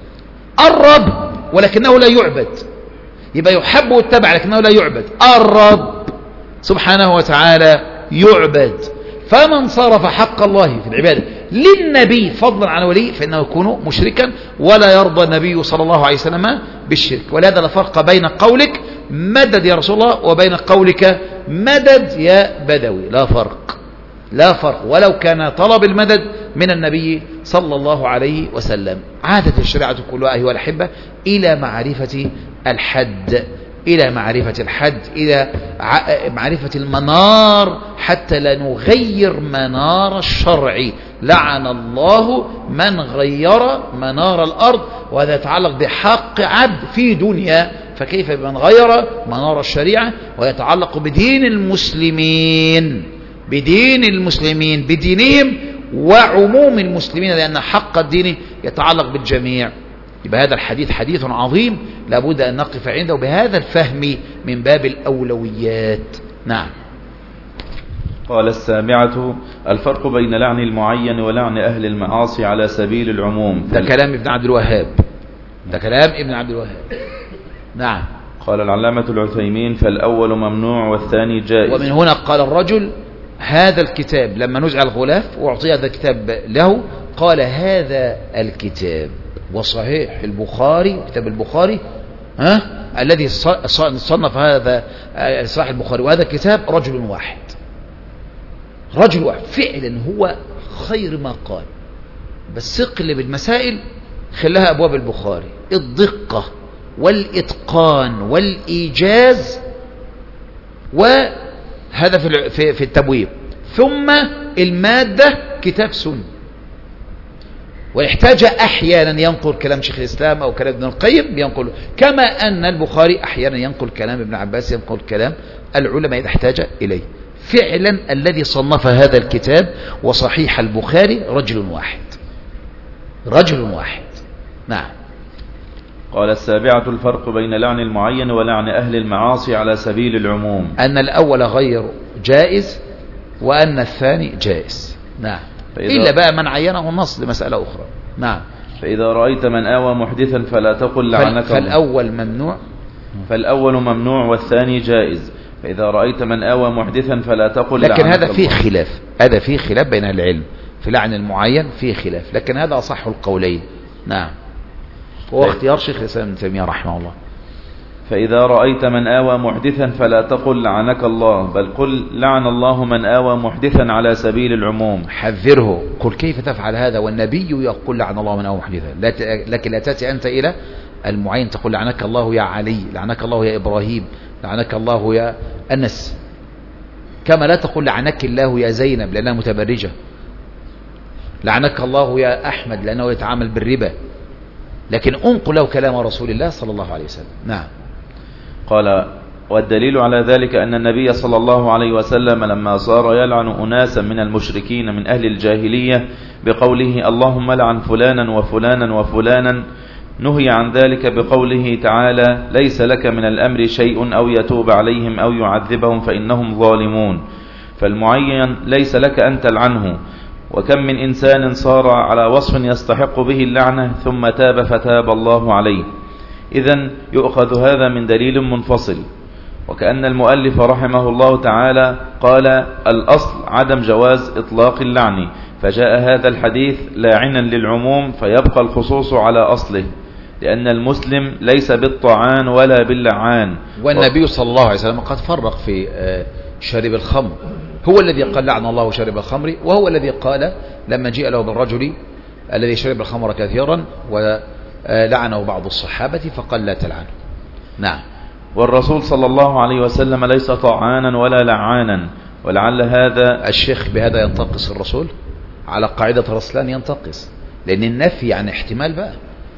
الرب ولكنه لا يعبد، يبقى يحب ويتبع لكنه لا يعبد. الرب سبحانه وتعالى يعبد. فمن صرف حق الله في العبادة للنبي فضلا عن ولي فإنه يكون مشركا، ولا يرضى النبي صلى الله عليه وسلم بالشرك. ولهذا لا فرق بين قولك مدد يا رسول الله وبين قولك مدد يا بدوي. لا فرق، لا فرق، ولو كان طلب المدد من النبي صلى الله عليه وسلم. عادت الشريعة كلها أيها الأحبة إلى معرفة الحد، إلى معرفة الحد، إلى معرفة المنار، حتى لا نغير منار الشرع. لعن الله من غير منار الأرض، وهذا يتعلق بحق عبد في دنيا، فكيف بمن غير منار الشريعة؟ ويتعلق بدين المسلمين، بدين المسلمين، بدينهم وعموم المسلمين، لأن حق الدين يتعلق بالجميع. يبقى هذا الحديث حديث عظيم لابد أن نقف عنده بهذا الفهم من باب الأولويات. نعم. قال السابعة: الفرق بين لعن المعين ولعن أهل المعاصي على سبيل العموم. ده كلام ابن عبد الوهاب، ده كلام ابن عبد الوهاب. نعم. قال العلامة العثيمين: فالأول ممنوع والثاني جائز. ومن هنا قال الرجل هذا الكتاب لما نزع الغلاف وأعطي هذا الكتاب له، قال هذا الكتاب وصحيح البخاري، كتاب البخاري الذي صنف هذا صحيح البخاري وهذا الكتاب رجل واحد، رجل واحد فعلا هو خير ما قال. بس اقلب المسائل خلها أبواب البخاري، الدقة والإتقان والإيجاز، وهذا في التبويب. ثم المادة كتاب سنة، ويحتاج أحيانا ينقل كلام شيخ الإسلام أو كلام ابن القيم ينقل، كما أن البخاري أحيانا ينقل كلام ابن عباس، ينقل كلام العلماء إذا احتاج إليه. فعلا الذي صنف هذا الكتاب وصحيح البخاري رجل واحد، رجل واحد. نعم. قال السابعة: الفرق بين لعن المعين ولعن أهل المعاصي على سبيل العموم، أن الأول غير جائز وأن الثاني جائز. نعم. إلا بقى من عينه النص لمسألة أخرى. نعم. فإذا رأيت من آوى محدثا فلا تقل لعنك فالأول ممنوع، فالأول ممنوع والثاني جائز. فإذا رأيت من آوى محدثا فلا تقل لعنك. لكن هذا فيه خلاف، هذا فيه خلاف بين العلم في لعن المعين، فيه خلاف، لكن هذا أصح القولين. نعم. هو اختيار شيخ الإسلام ابن تيمية رحمه الله. فإذا رأيت من آوى محدثا فلا تقل لعنك الله، بل قل لعن الله من آوى محدثا على سبيل العموم. حذره، قل كيف تفعل هذا والنبي يقول لعن الله من آوى محدثا، لكن لا تأتي أنت إلى المعين تقول لعنك الله يا علي، لعنك الله يا إبراهيم، لعنك الله يا أنس، كما لا تقول لعنك الله يا زينب لأنها متبرجة، لعنك الله يا أحمد لأنه يتعامل بالربا، لكن انقل له كلام رسول الله صلى الله عليه وسلم. نعم. قال: والدليل على ذلك أن النبي صلى الله عليه وسلم لما صار يلعن أناسا من المشركين من أهل الجاهلية بقوله اللهم لعن فلانا وفلانا وفلانا، نهي عن ذلك بقوله تعالى ليس لك من الأمر شيء أو يتوب عليهم أو يعذبهم فإنهم ظالمون. فالمعين ليس لك أن تلعنه، وكم من إنسان صار على وصف يستحق به اللعنة ثم تاب فتاب الله عليه. إذن يؤخذ هذا من دليل منفصل، وكأن المؤلف رحمه الله تعالى قال الأصل عدم جواز إطلاق اللعن، فجاء هذا الحديث لاعنا للعموم فيبقى الخصوص على أصله، لأن المسلم ليس بالطعان ولا باللعان. والنبي صلى الله عليه وسلم قد فرق في شارب الخمر، هو الذي قال لعن الله شارب الخمر، وهو الذي قال لما جاء له بالرجل الذي شرب الخمر كثيرا ولعنه بعض الصحابة فقال لا تلعنه. نعم. والرسول صلى الله عليه وسلم ليس طعانا ولا لعانا، ولعل هذا الشيخ بهذا ينتقص الرسول على قاعدة رسلان، ينتقص، لأن النفي عن احتمال بقى،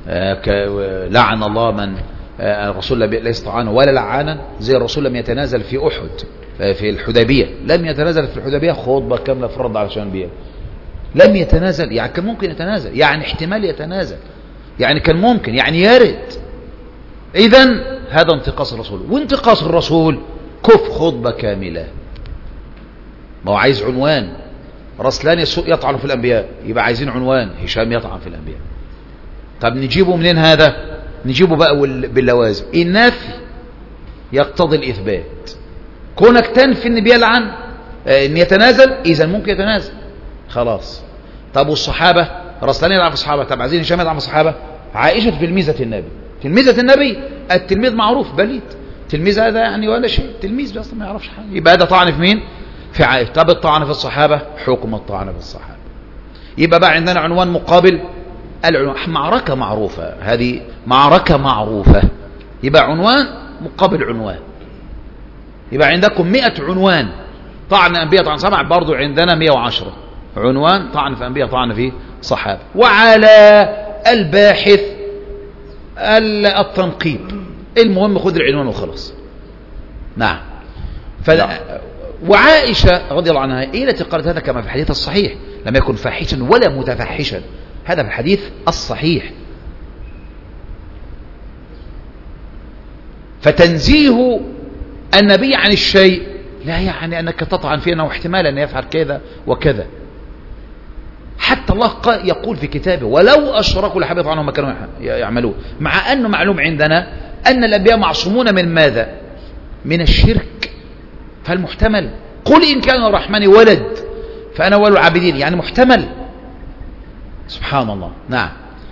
لعن الله من الرسول ليس طعانا ولا لعانا، زي الرسول لم يتنازل في أحد في الحديبية، لم يتنازل في الحديبية خطبة كاملة فرض علشان بيها، لم يتنازل. يعني كان ممكن يتنازل، يعني احتمال يتنازل، يعني كان ممكن، يعني يرد. إذن هذا انتقاص الرسول، وانتقاص الرسول كف خطبة كاملة. ما هو عايز عنوان، رسلان يطعن في الأنبياء، يبقى عايزين عنوان هشام يطعن في الأنبياء. طب نجيبه منين هذا؟ نجيبه بقى باللوازم. النفي يقتضي الإثبات، كونك تنفي ان بيلعن ان يتنازل، إذا ممكن يتنازل خلاص. طب والصحابة، رسلان يلعن في الصحابة، طب عايزين هشام يلعن في الصحابة. عائشة تلميذة النبي، تلميذة النبي، التلميذ معروف بليد، تلميذ هذا يعني ولا شيء، تلميذ اصلا ما يعرفش حاجه، يبقى هذا طعن في مين؟ في عائشة. طب الطعن في الصحابة، حكم الطعن في الصحابة. يبقى بقى عندنا عنوان مقابل العنوان، معركة معروفة، هذه معركة معروفة، يبقى عنوان مقابل عنوان. يبقى عندكم 100 عنوان طعن أنبياء طعن صحابة، برضو عندنا 110 عنوان طعن في أنبياء طعن في صحابة. وعلى الباحث التنقيب، المهم خذ العنوان وخلص. نعم. وعائشة رضي الله عنها هي التي قالت هذا كما في الحديث الصحيح، لم يكن فاحشا ولا متفحشا، هذا في الحديث الصحيح. فتنزيه النبي عن الشيء لا يعني أنك تطعن فيه أنه احتمال أن يفعل كذا وكذا. حتى الله يقول في كتابه ولو أشركوا لحبط عنهم ما كانوا يعملون، مع أنه معلوم عندنا أن الأنبياء معصومون من ماذا؟ من الشرك. فالمحتمل قل إن كان الرحمن ولد فأنا أول العابدين، يعني محتمل. سبحان الله. نعم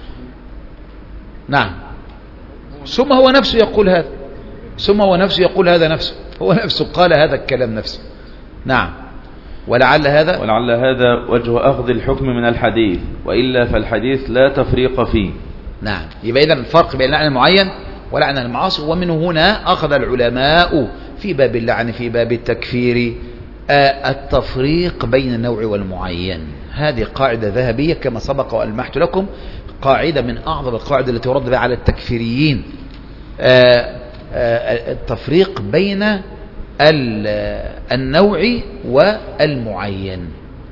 نعم. ثم هو نفسه يقول هذا، ثم هو نفسه يقول هذا نفسه، هو نفسه قال هذا الكلام نفسه. نعم. ولعل هذا وجه أخذ الحكم من الحديث، وإلا فالحديث لا تفريق فيه. نعم. يبقى إذن الفرق بين اللعن المعين ولعن المعاصي. ومن هنا أخذ العلماء في باب اللعن في باب التكفير التفريق بين النوع والمعين. هذه قاعدة ذهبية كما سبق وألمحت لكم، قاعدة من أعظم القواعد التي يرد بها على التكفيريين، التفريق بين النوع والمعين.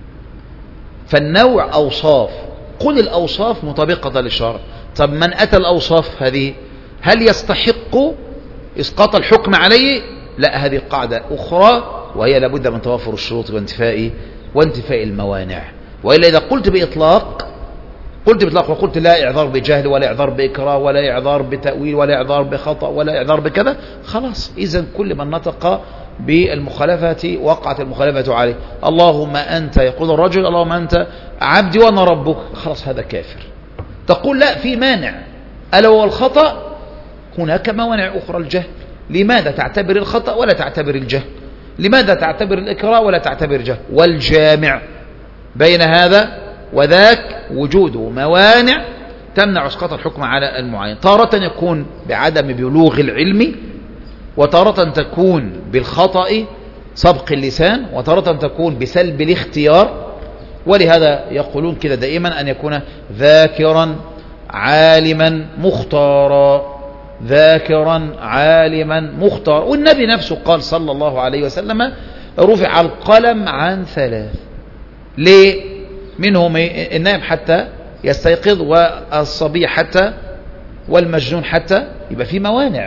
فالنوع أوصاف، قل الأوصاف مطابقة للشرع. طب من أتى الأوصاف هذه هل يستحق إسقاط الحكم عليه؟ لا، هذه قاعدة أخرى، وهي لابد من توافر الشروط وانتفاء الموانع. وإلا إذا قلت بإطلاق وقلت لا إعذار بجهل ولا إعذار بإكراه ولا إعذار بتأويل ولا إعذار بخطأ ولا إعذار بكذا، خلاص إذن كل من نطق بالمخالفة وقعت المخالفة عليه. اللهم أنت، يقول الرجل اللهم أنت عبدي وأنا ربك، خلاص هذا كافر. تقول لا، في مانع ألا هو الخطأ. هناك موانع أخرى، الجهل. لماذا تعتبر الخطأ ولا تعتبر الجهل؟ لماذا تعتبر الإكراه ولا تعتبر الجهل؟ والجامع بين هذا وذاك وجود موانع تمنع اسقاط الحكم على المعين. تارة يكون بعدم بلوغ العلم، وتارة تكون بالخطأ سبق اللسان، وتارة تكون بسلب الاختيار. ولهذا يقولون كده دائما أن يكون ذاكرا عالما مختارا، ذاكرا عالما مختار. والنبي نفسه قال صلى الله عليه وسلم رفع القلم عن 3. ليه؟ منهم النائم حتى يستيقظ، والصبي حتى، والمجنون حتى. يبقى في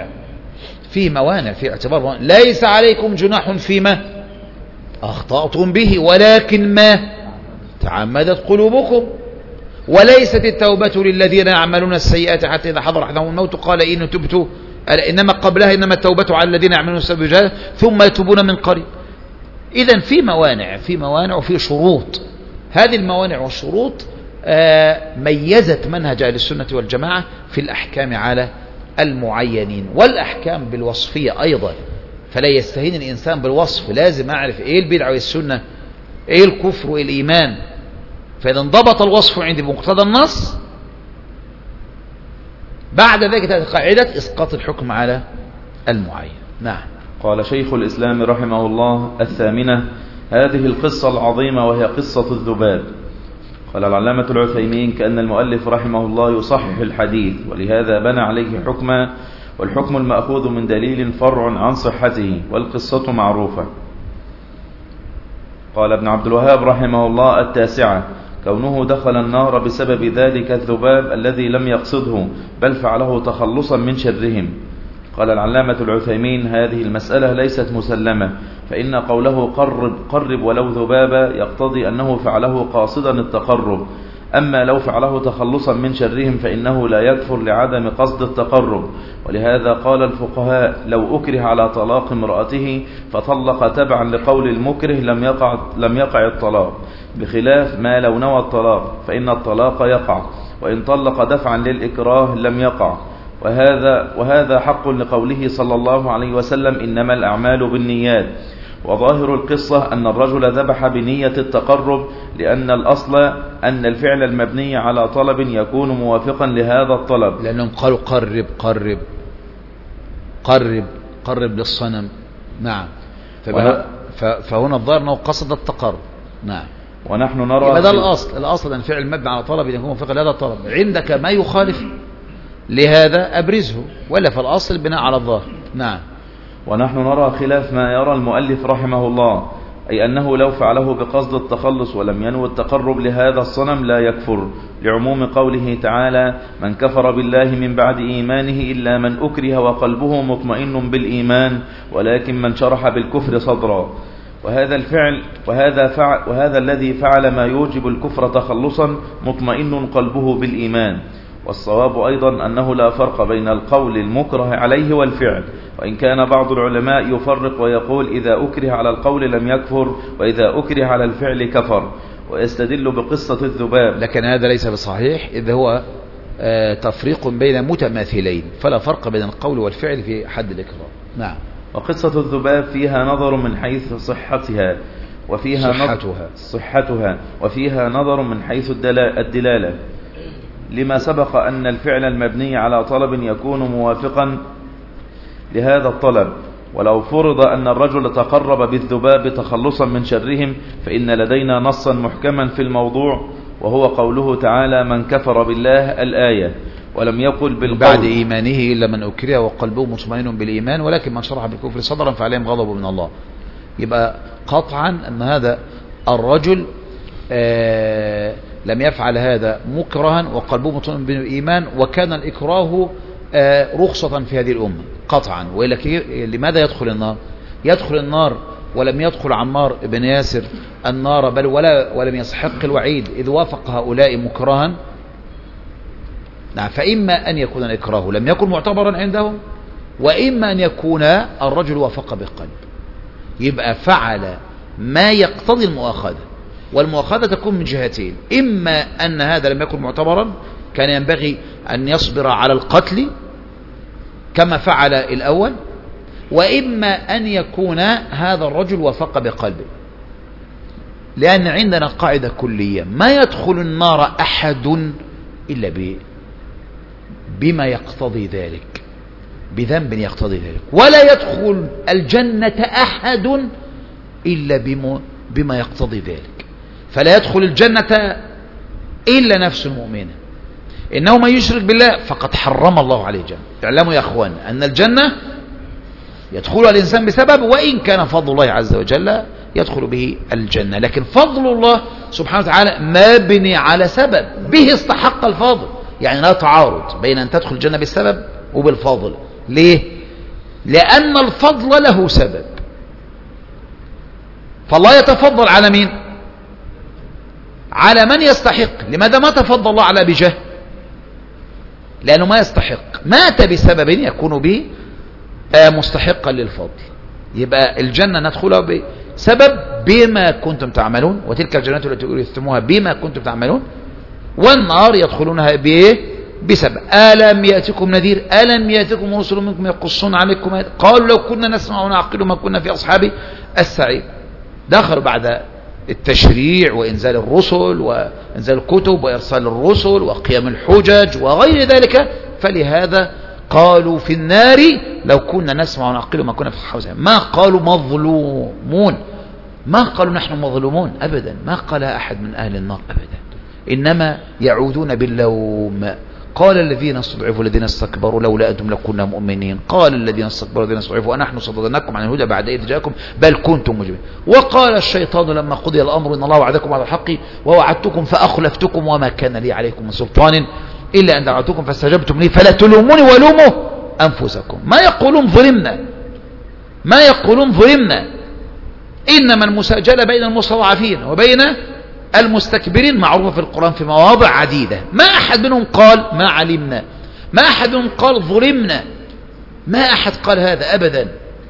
موانع في اعتبار موانع. ليس عليكم جناح فيما أخطأتم به ولكن ما تعمدت قلوبكم. وليست التوبة للذين يعملون السيئات حتى إذا حضر أحدهم الموت قال إن تبت، إنما قبلها إنما التوبة على الذين يعملون السيئات ثم يتوبون من قريب. إذن في موانع وفي شروط. هذه الموانع والشروط ميزت منهج أهل السنة والجماعة في الأحكام على المعينين، والأحكام بالوصفية أيضا. فلا يستهين الإنسان بالوصف، لازم أعرف إيه البدعة والسنة، إيه الكفر وإيه الإيمان. فإذا انضبط الوصف عندي بمقتضى النص، بعد ذلك تأتي قاعدة إسقاط الحكم على المعين. نعم. قال شيخ الإسلام رحمه الله: 8. هذه القصة العظيمة وهي قصة الذباب. قال العلامة العثيمين: كأن المؤلف رحمه الله يصحح الحديث ولهذا بنى عليه حكما، والحكم المأخوذ من دليل فرع عن صحته، والقصة معروفة. قال ابن عبد الوهاب رحمه الله: التاسعة كونه دخل النار بسبب ذلك الذباب الذي لم يقصده بل فعله تخلصا من شرهم. قال العلامة العثيمين: هذه المسألة ليست مسلمة، فإن قوله قرب ولو ذبابا يقتضي أنه فعله قاصدا التقرب، أما لو فعله تخلصا من شرهم فإنه لا يكفر لعدم قصد التقرب. ولهذا قال الفقهاء: لو أكره على طلاق امرأته فطلق تبعا لقول المكره لم يقع الطلاق، بخلاف ما لو نوى الطلاق فإن الطلاق يقع، وإن طلق دفعا للإكراه لم يقع. وهذا حق لقوله صلى الله عليه وسلم: إنما الأعمال بالنيات. وظاهر القصة أن الرجل ذبح بنية التقرب، لأن الأصل أن الفعل المبني على طلب يكون موافقا لهذا الطلب، لأنهم قالوا قرب قرب قرب قرب للصنم. نعم. فهنا الظاهر أنه قصد التقرب. نعم. ونحن نرى هذا الأصل أن الفعل المبني على طلب يكون موافقا لهذا الطلب. عندك ما يخالف لهذا أبرزه، ولا فالأصل بناء على الظاهر. نعم. ونحن نرى خلاف ما يرى المؤلف رحمه الله، أي أنه لو فعله بقصد التخلص ولم ينوي التقرب لهذا الصنم لا يكفر، لعموم قوله تعالى: من كفر بالله من بعد إيمانه إلا من أكره وقلبه مطمئن بالإيمان ولكن من شرح بالكفر صدرا. وهذا الذي فعل ما يوجب الكفر تخلصا مطمئن قلبه بالإيمان. والصواب أيضا أنه لا فرق بين القول المكره عليه والفعل، وإن كان بعض العلماء يفرق ويقول: إذا أكره على القول لم يكفر، وإذا أكره على الفعل كفر، ويستدل بقصة الذباب. لكن هذا ليس بصحيح، إذ هو تفريق بين متماثلين، فلا فرق بين القول والفعل في حد الإكراه. نعم. وقصة الذباب فيها نظر من حيث صحتها وفيها نظر من حيث الدلالة، لما سبق أن الفعل المبني على طلب يكون موافقا لهذا الطلب. ولو فرض أن الرجل تقرب بالذباب تخلصا من شرهم فإن لدينا نصا محكما في الموضوع، وهو قوله تعالى: من كفر بالله الآية، ولم يقل بالقول بعد إيمانه إلا من أكره وقلبه مطمئن بالإيمان ولكن من شرح بالكفر صدرا فعليهم غضب من الله. يبقى قطعا أن هذا الرجل لم يفعل هذا مكرها وقلبه مطمئن بالإيمان، وكان الإكراه رخصة في هذه الأمة قطعا. لماذا يدخل النار؟ يدخل النار ولم يدخل عمار بن ياسر النار بل ولم يستحق الوعيد إذ وافق هؤلاء مكرها. نعم. فإما أن يكون الإكراه لم يكن معتبرا عندهم، وإما أن يكون الرجل وافق بالقلب، يبقى فعل ما يقتضي المؤاخذة، والمؤاخذة تكون من جهتين: إما أن هذا لم يكن معتبرا كان ينبغي أن يصبر على القتل كما فعل الأول، وإما أن يكون هذا الرجل وافق بقلبه. لأن عندنا قاعدة كلية: ما يدخل النار أحد إلا بما يقتضي ذلك، بذنب يقتضي ذلك، ولا يدخل الجنة أحد إلا بما يقتضي ذلك. فلا يدخل الجنة إلا نفس مؤمنة، إنه من يشرك بالله فقد حرم الله عليه الجنة. اعلموا يا أخوان أن الجنة يدخلها الإنسان بسبب، وإن كان فضل الله عز وجل يدخل به الجنة، لكن فضل الله سبحانه وتعالى مبني على سبب به استحق الفضل. يعني لا تعارض بين أن تدخل الجنة بالسبب وبالفضل. ليه؟ لأن الفضل له سبب، فالله يتفضل على مين؟ على من يستحق. لماذا ما تفضل الله على أبي جهل؟ لأنه ما يستحق، مات بسبب يكون به مستحقا للفضل. يبقى الجنة ندخلها بسبب بما كنتم تعملون، وتلك الجنة التي أورثتموها بما كنتم تعملون، والنار يدخلونها بسبب. ألم يأتكم نذير؟ ألم يأتكم رسل منكم يقصون عليكم؟ قالوا لو كنا نسمع ونعقل ما كنا في أصحاب السعير. دخلوا بعد التشريع وإنزال الرسل وإنزال الكتب وإرسال الرسل وقيام الحجج وغير ذلك، فلهذا قالوا في النار لو كنا نسمع ونعقل ما كنا في أصحاب السعير. ما قالوا مظلومون، ما قالوا نحن مظلومون أبدا، ما قال أحد من أهل النار أبدا. إنما يعودون باللوم. قال الذين استضعفوا الذين استكبروا لولا أنتم لكنا مؤمنين. قال الذين استكبروا الذين استضعفوا ونحن صددناكم عن الهدى بعد إذ جاءكم بل كنتم مجرمين. وقال الشيطان لما قضي الأمر إن الله وعدكم على الحق ووعدتكم فأخلفتكم وما كان لي عليكم من سلطان إلا أن دعوتكم فاستجبتم لي فلا تلوموني ولوموا أنفسكم. ما يقولون ظلمنا إنما المساجلة بين المستضعفين وبين المستكبرين معروفة في القرآن في مواضع عديدة. ما أحد منهم قال ما علمنا، ما أحد منهم قال ظلمنا، ما أحد قال هذا أبدا.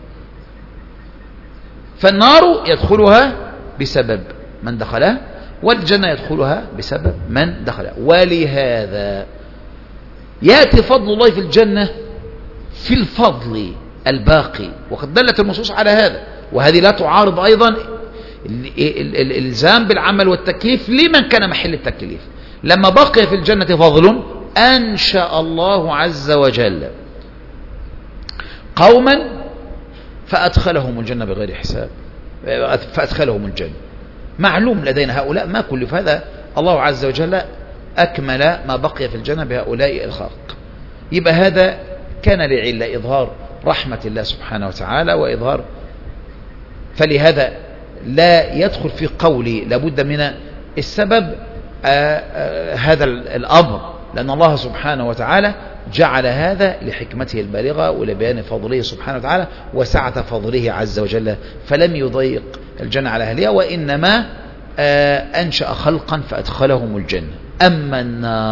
فالنار يدخلها بسبب من دخلها والجنة يدخلها بسبب من دخلها. ولهذا يأتي فضل الله في الجنة في الفضل الباقي، وقد دلت النصوص على هذا، وهذه لا تعارض أيضا الإلزام بالعمل والتكليف لمن كان محل التكليف. لما بقي في الجنة فضل أنشأ الله عز وجل قوما فأدخلهم الجنة بغير حساب، فأدخلهم الجنة. معلوم لدينا هؤلاء ما كلف، هذا الله عز وجل أكمل ما بقي في الجنة بهؤلاء الخلق. يبقى هذا كان لعلة إظهار رحمة الله سبحانه وتعالى وإظهار. فلهذا لا يدخل في قولي لابد من السبب هذا الأمر، لأن الله سبحانه وتعالى جعل هذا لحكمته البالغة ولبيان فضله سبحانه وتعالى وسعة فضله عز وجل، فلم يضيق الجنة على أهلها، وإنما أنشأ خلقا فأدخلهم الجنة. أما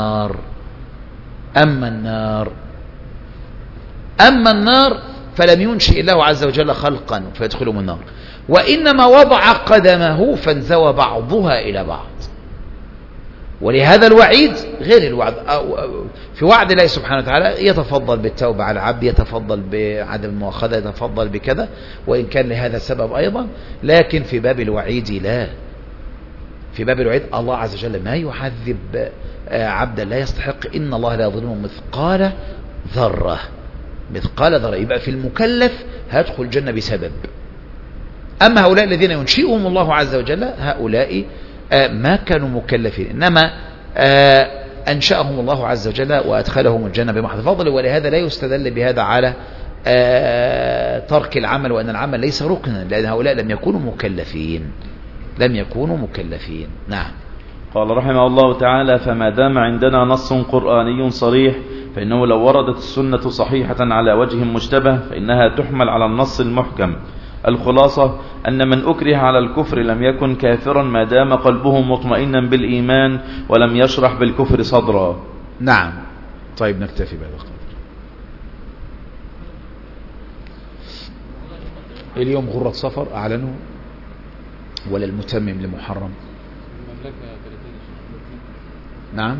النار فلم ينشئ الله عز وجل خلقا فيدخلهم النار، وإنما وضع قدمه فانزوى بعضها إلى بعض. ولهذا الوعيد غير الوعد. في وعد الله سبحانه وتعالى يتفضل بالتوبة على العبد، يتفضل بعدم المؤاخذة، يتفضل بكذا، وإن كان لهذا السبب أيضا. لكن في باب الوعيد لا. في باب الوعيد الله عز وجل ما يعذب عبدا لا يستحق. إن الله لا يظلم مثقال ذرة. يبقى في المكلف هيدخل الجنة بسبب. أما هؤلاء الذين ينشئهم الله عز وجل هؤلاء ما كانوا مكلفين، إنما أنشأهم الله عز وجل وأدخلهم الجنة بمحض فضله. ولهذا لا يستدل بهذا على ترك العمل وأن العمل ليس ركنا، لأن هؤلاء لم يكونوا مكلفين. نعم. قال رحمه الله تعالى: فما دام عندنا نص قرآني صريح فإنه لو وردت السنة صحيحة على وجه مشتبه فإنها تحمل على النص المحكم. الخلاصة أن من أكره على الكفر لم يكن كافرا ما دام قلبه مطمئنا بالإيمان ولم يشرح بالكفر صدرا. نعم. طيب نكتفي بهذا القدر. اليوم غرة صفر أعلنوا ولا المتمم لمحرم؟ نعم.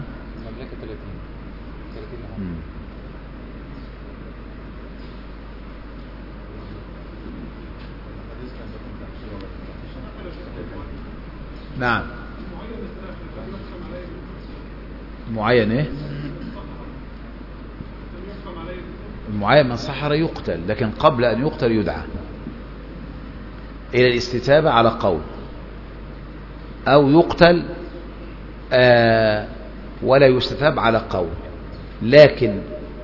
نعم. معين ايه؟ المعين من سحر يقتل، لكن قبل ان يقتل يدعى الى الاستتابة على قول، او يقتل ولا يستتاب على قول. لكن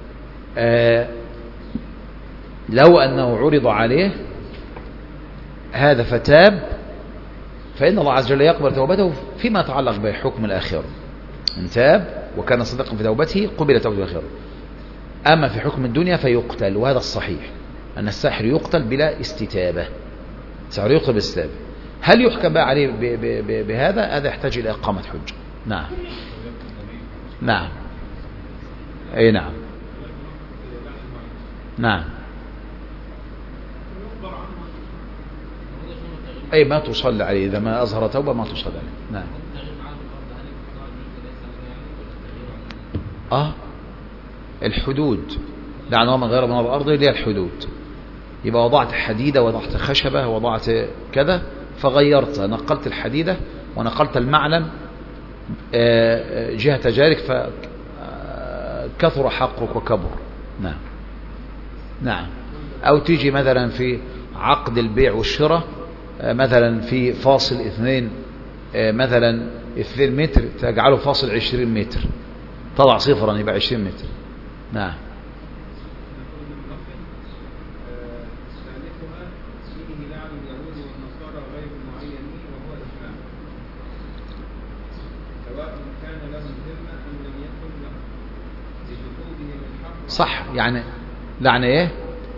لو انه عرض عليه هذا فتاب فإن الله عز وجل يقبل توبته فيما يتعلق بحكم الآخرة. إن تاب وكان صدقا في توبته قبل توبته الآخرة. أما في حكم الدنيا فيقتل، وهذا الصحيح أن الساحر يقتل بلا استتابة. الساحر يقتل بالاستتابة. هل يحكم بقى عليه بهذا؟ هذا يحتاج إلى إقامة حجة. نعم. أي نعم. أي ما تصلى عليه إذا ما أظهر توبة ما تصلى عليه. نعم. الحدود لعن من غير من الأرض اللي هي الحدود. يبقى وضعت حديدة وضعت خشبة وضعت كذا فغيرت، نقلت الحديدة ونقلت المعلم جهة جارك فكثر حقك وكبر. نعم. أو تيجي مثلا في عقد البيع والشراء مثلا في فاصل 2 مثلا 2 متر تجعله فاصل 20 متر، طلع صفرا يبقى 20 متر. نعم. صح، يعني لعن ايه؟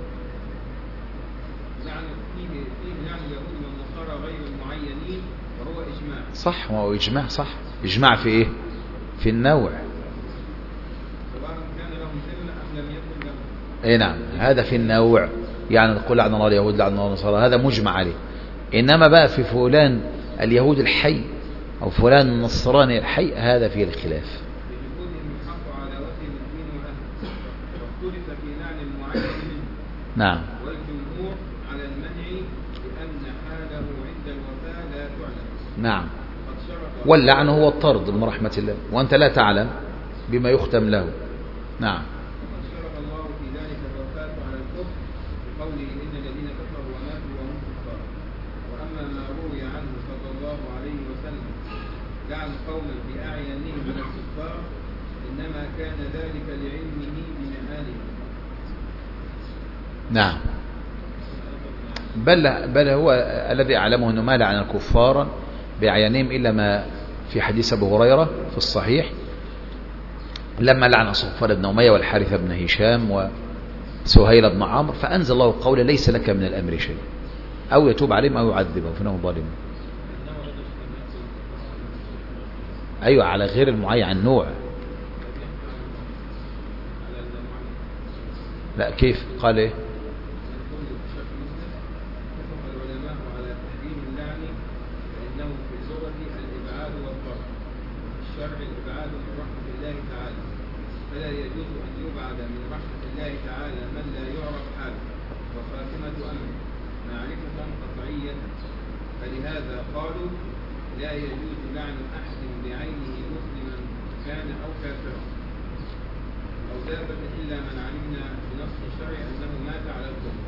لعن اليهود والنصارى غير المعينين وهو اجماع. صح، هو اجماع. صح، اجماع في ايه؟ في النوع. سواء كان لهم ذمة ام لم يكن لهم. اي نعم، هذا في النوع، يعني نقول لعن الله اليهود لعن الله النصارى، هذا مجمع عليه. انما بقى في فلان اليهود الحي او فلان النصراني الحي، هذا فيه الخلاف. نعم. والجمهور على المنع لأن حاله عند الوفاة لا تعلم. نعم. واللعن هو الطرد من رحمة الله، وأنت لا تعلم بما يختم له. نعم. قد شرط الله في ذلك الوفاة على الكفر بقوله إن الذين كفروا وماتوا وهم كفار. وأما ما روي عنه صلى الله عليه وسلم لعن قوما بأعيانهم من الكفار إنما كان ذلك لعلمه بمآلهم. نعم. بل هو الذي أعلمه أنه ما لعن الكفار بأعيانهم إلا ما في حديث أبو هريرة في الصحيح لما لعن صفوان بن أمية والحارث بن هشام وسهيل بن عمرو، فأنزل الله قوله ليس لك من الأمر شيء، أو يتوب عليهم أو يعذبهم فإنهم ظالمون. أيوة، على غير المعين عن نوع. لا، كيف قال إيه؟ الإبعاد من رحمة الله تعالى، فلا يجوز أن يبعد من رحمة الله تعالى من لا يعرف حاله وخاتمة أمره معرفة قطعية. فلهذا قالوا لا يجوز لعن أحد بعينه مسلما كان أو كافرا أو دابة إلا من علمنا بنص شرعي أنه مات على الكفر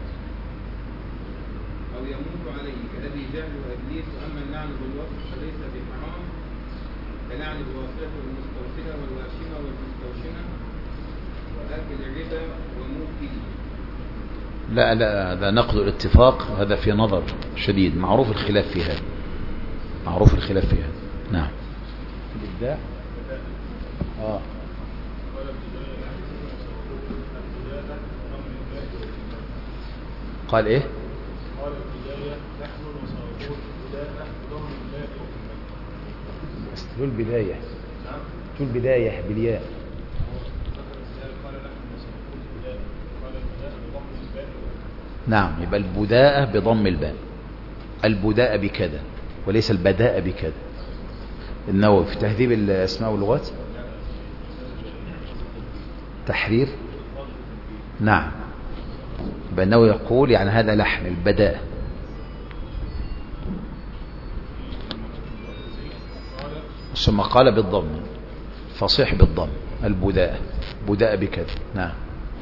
أو يموت عليه كأبي جهل وإبليس. وأما اللعن بالوصف فليس بحرام كلعن الواصلة والمستوصلة والواشمة والمستوشمة وآكل الربا وموكل. لا، هذا نقض الاتفاق، هذا في نظر شديد، معروف الخلاف في هذا، معروف الخلاف في هذا. نعم. الإبداع. قال إيه؟ قال البداية نحن نصابون بداية بضم الباء تقول البداية، تقول البداية بالياء. نعم، يبقى البداءة بضم الباء، البداءة بكذا وليس البداءة بكذا. النووي في تهذيب الأسماء واللغات تحرير. نعم، يبقى النووي يقول يعني هذا لحن البداءة. ثم قال بالضم، فصيح بالضم، البداءة، بداءة بكذا. نعم.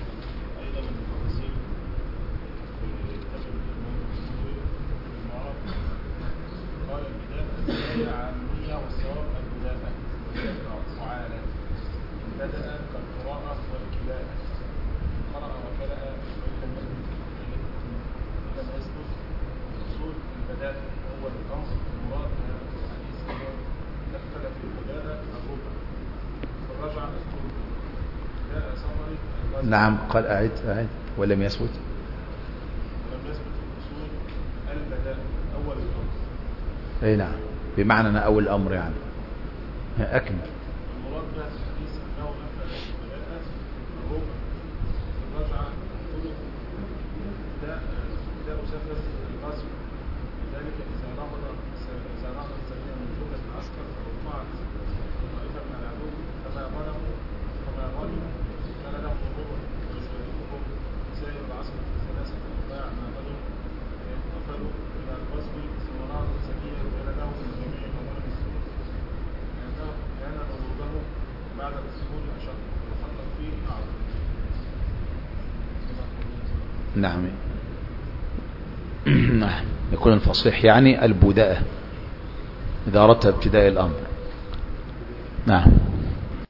نعم، قال أعد ولم يثبت. ولم يثبت الأصول البداء أول الأمر. أي نعم، بمعنى أن أول الأمر يعني أكمل. المراد بها في الحديث أنه نفذ البداء الربع الرجعة الثلث بداء سفر الغزو. لذلك إذا نهض السريع من جملة العسكر فرفعت طائفة من العدو فما ظلموا كان لهم الربع ويشاركهم سائر العسكر في 3 أرباع ما غدوا فيتقفلوا إلى الغزو ثم نهض السريع كان لهم من جميع أموال المسلمين كان نضوده بعد الدخول أشد وخطر فيه أعظم. نعم. يكون الفصيح يعني البداءة إذا أردت ابتداء الأمر. نعم.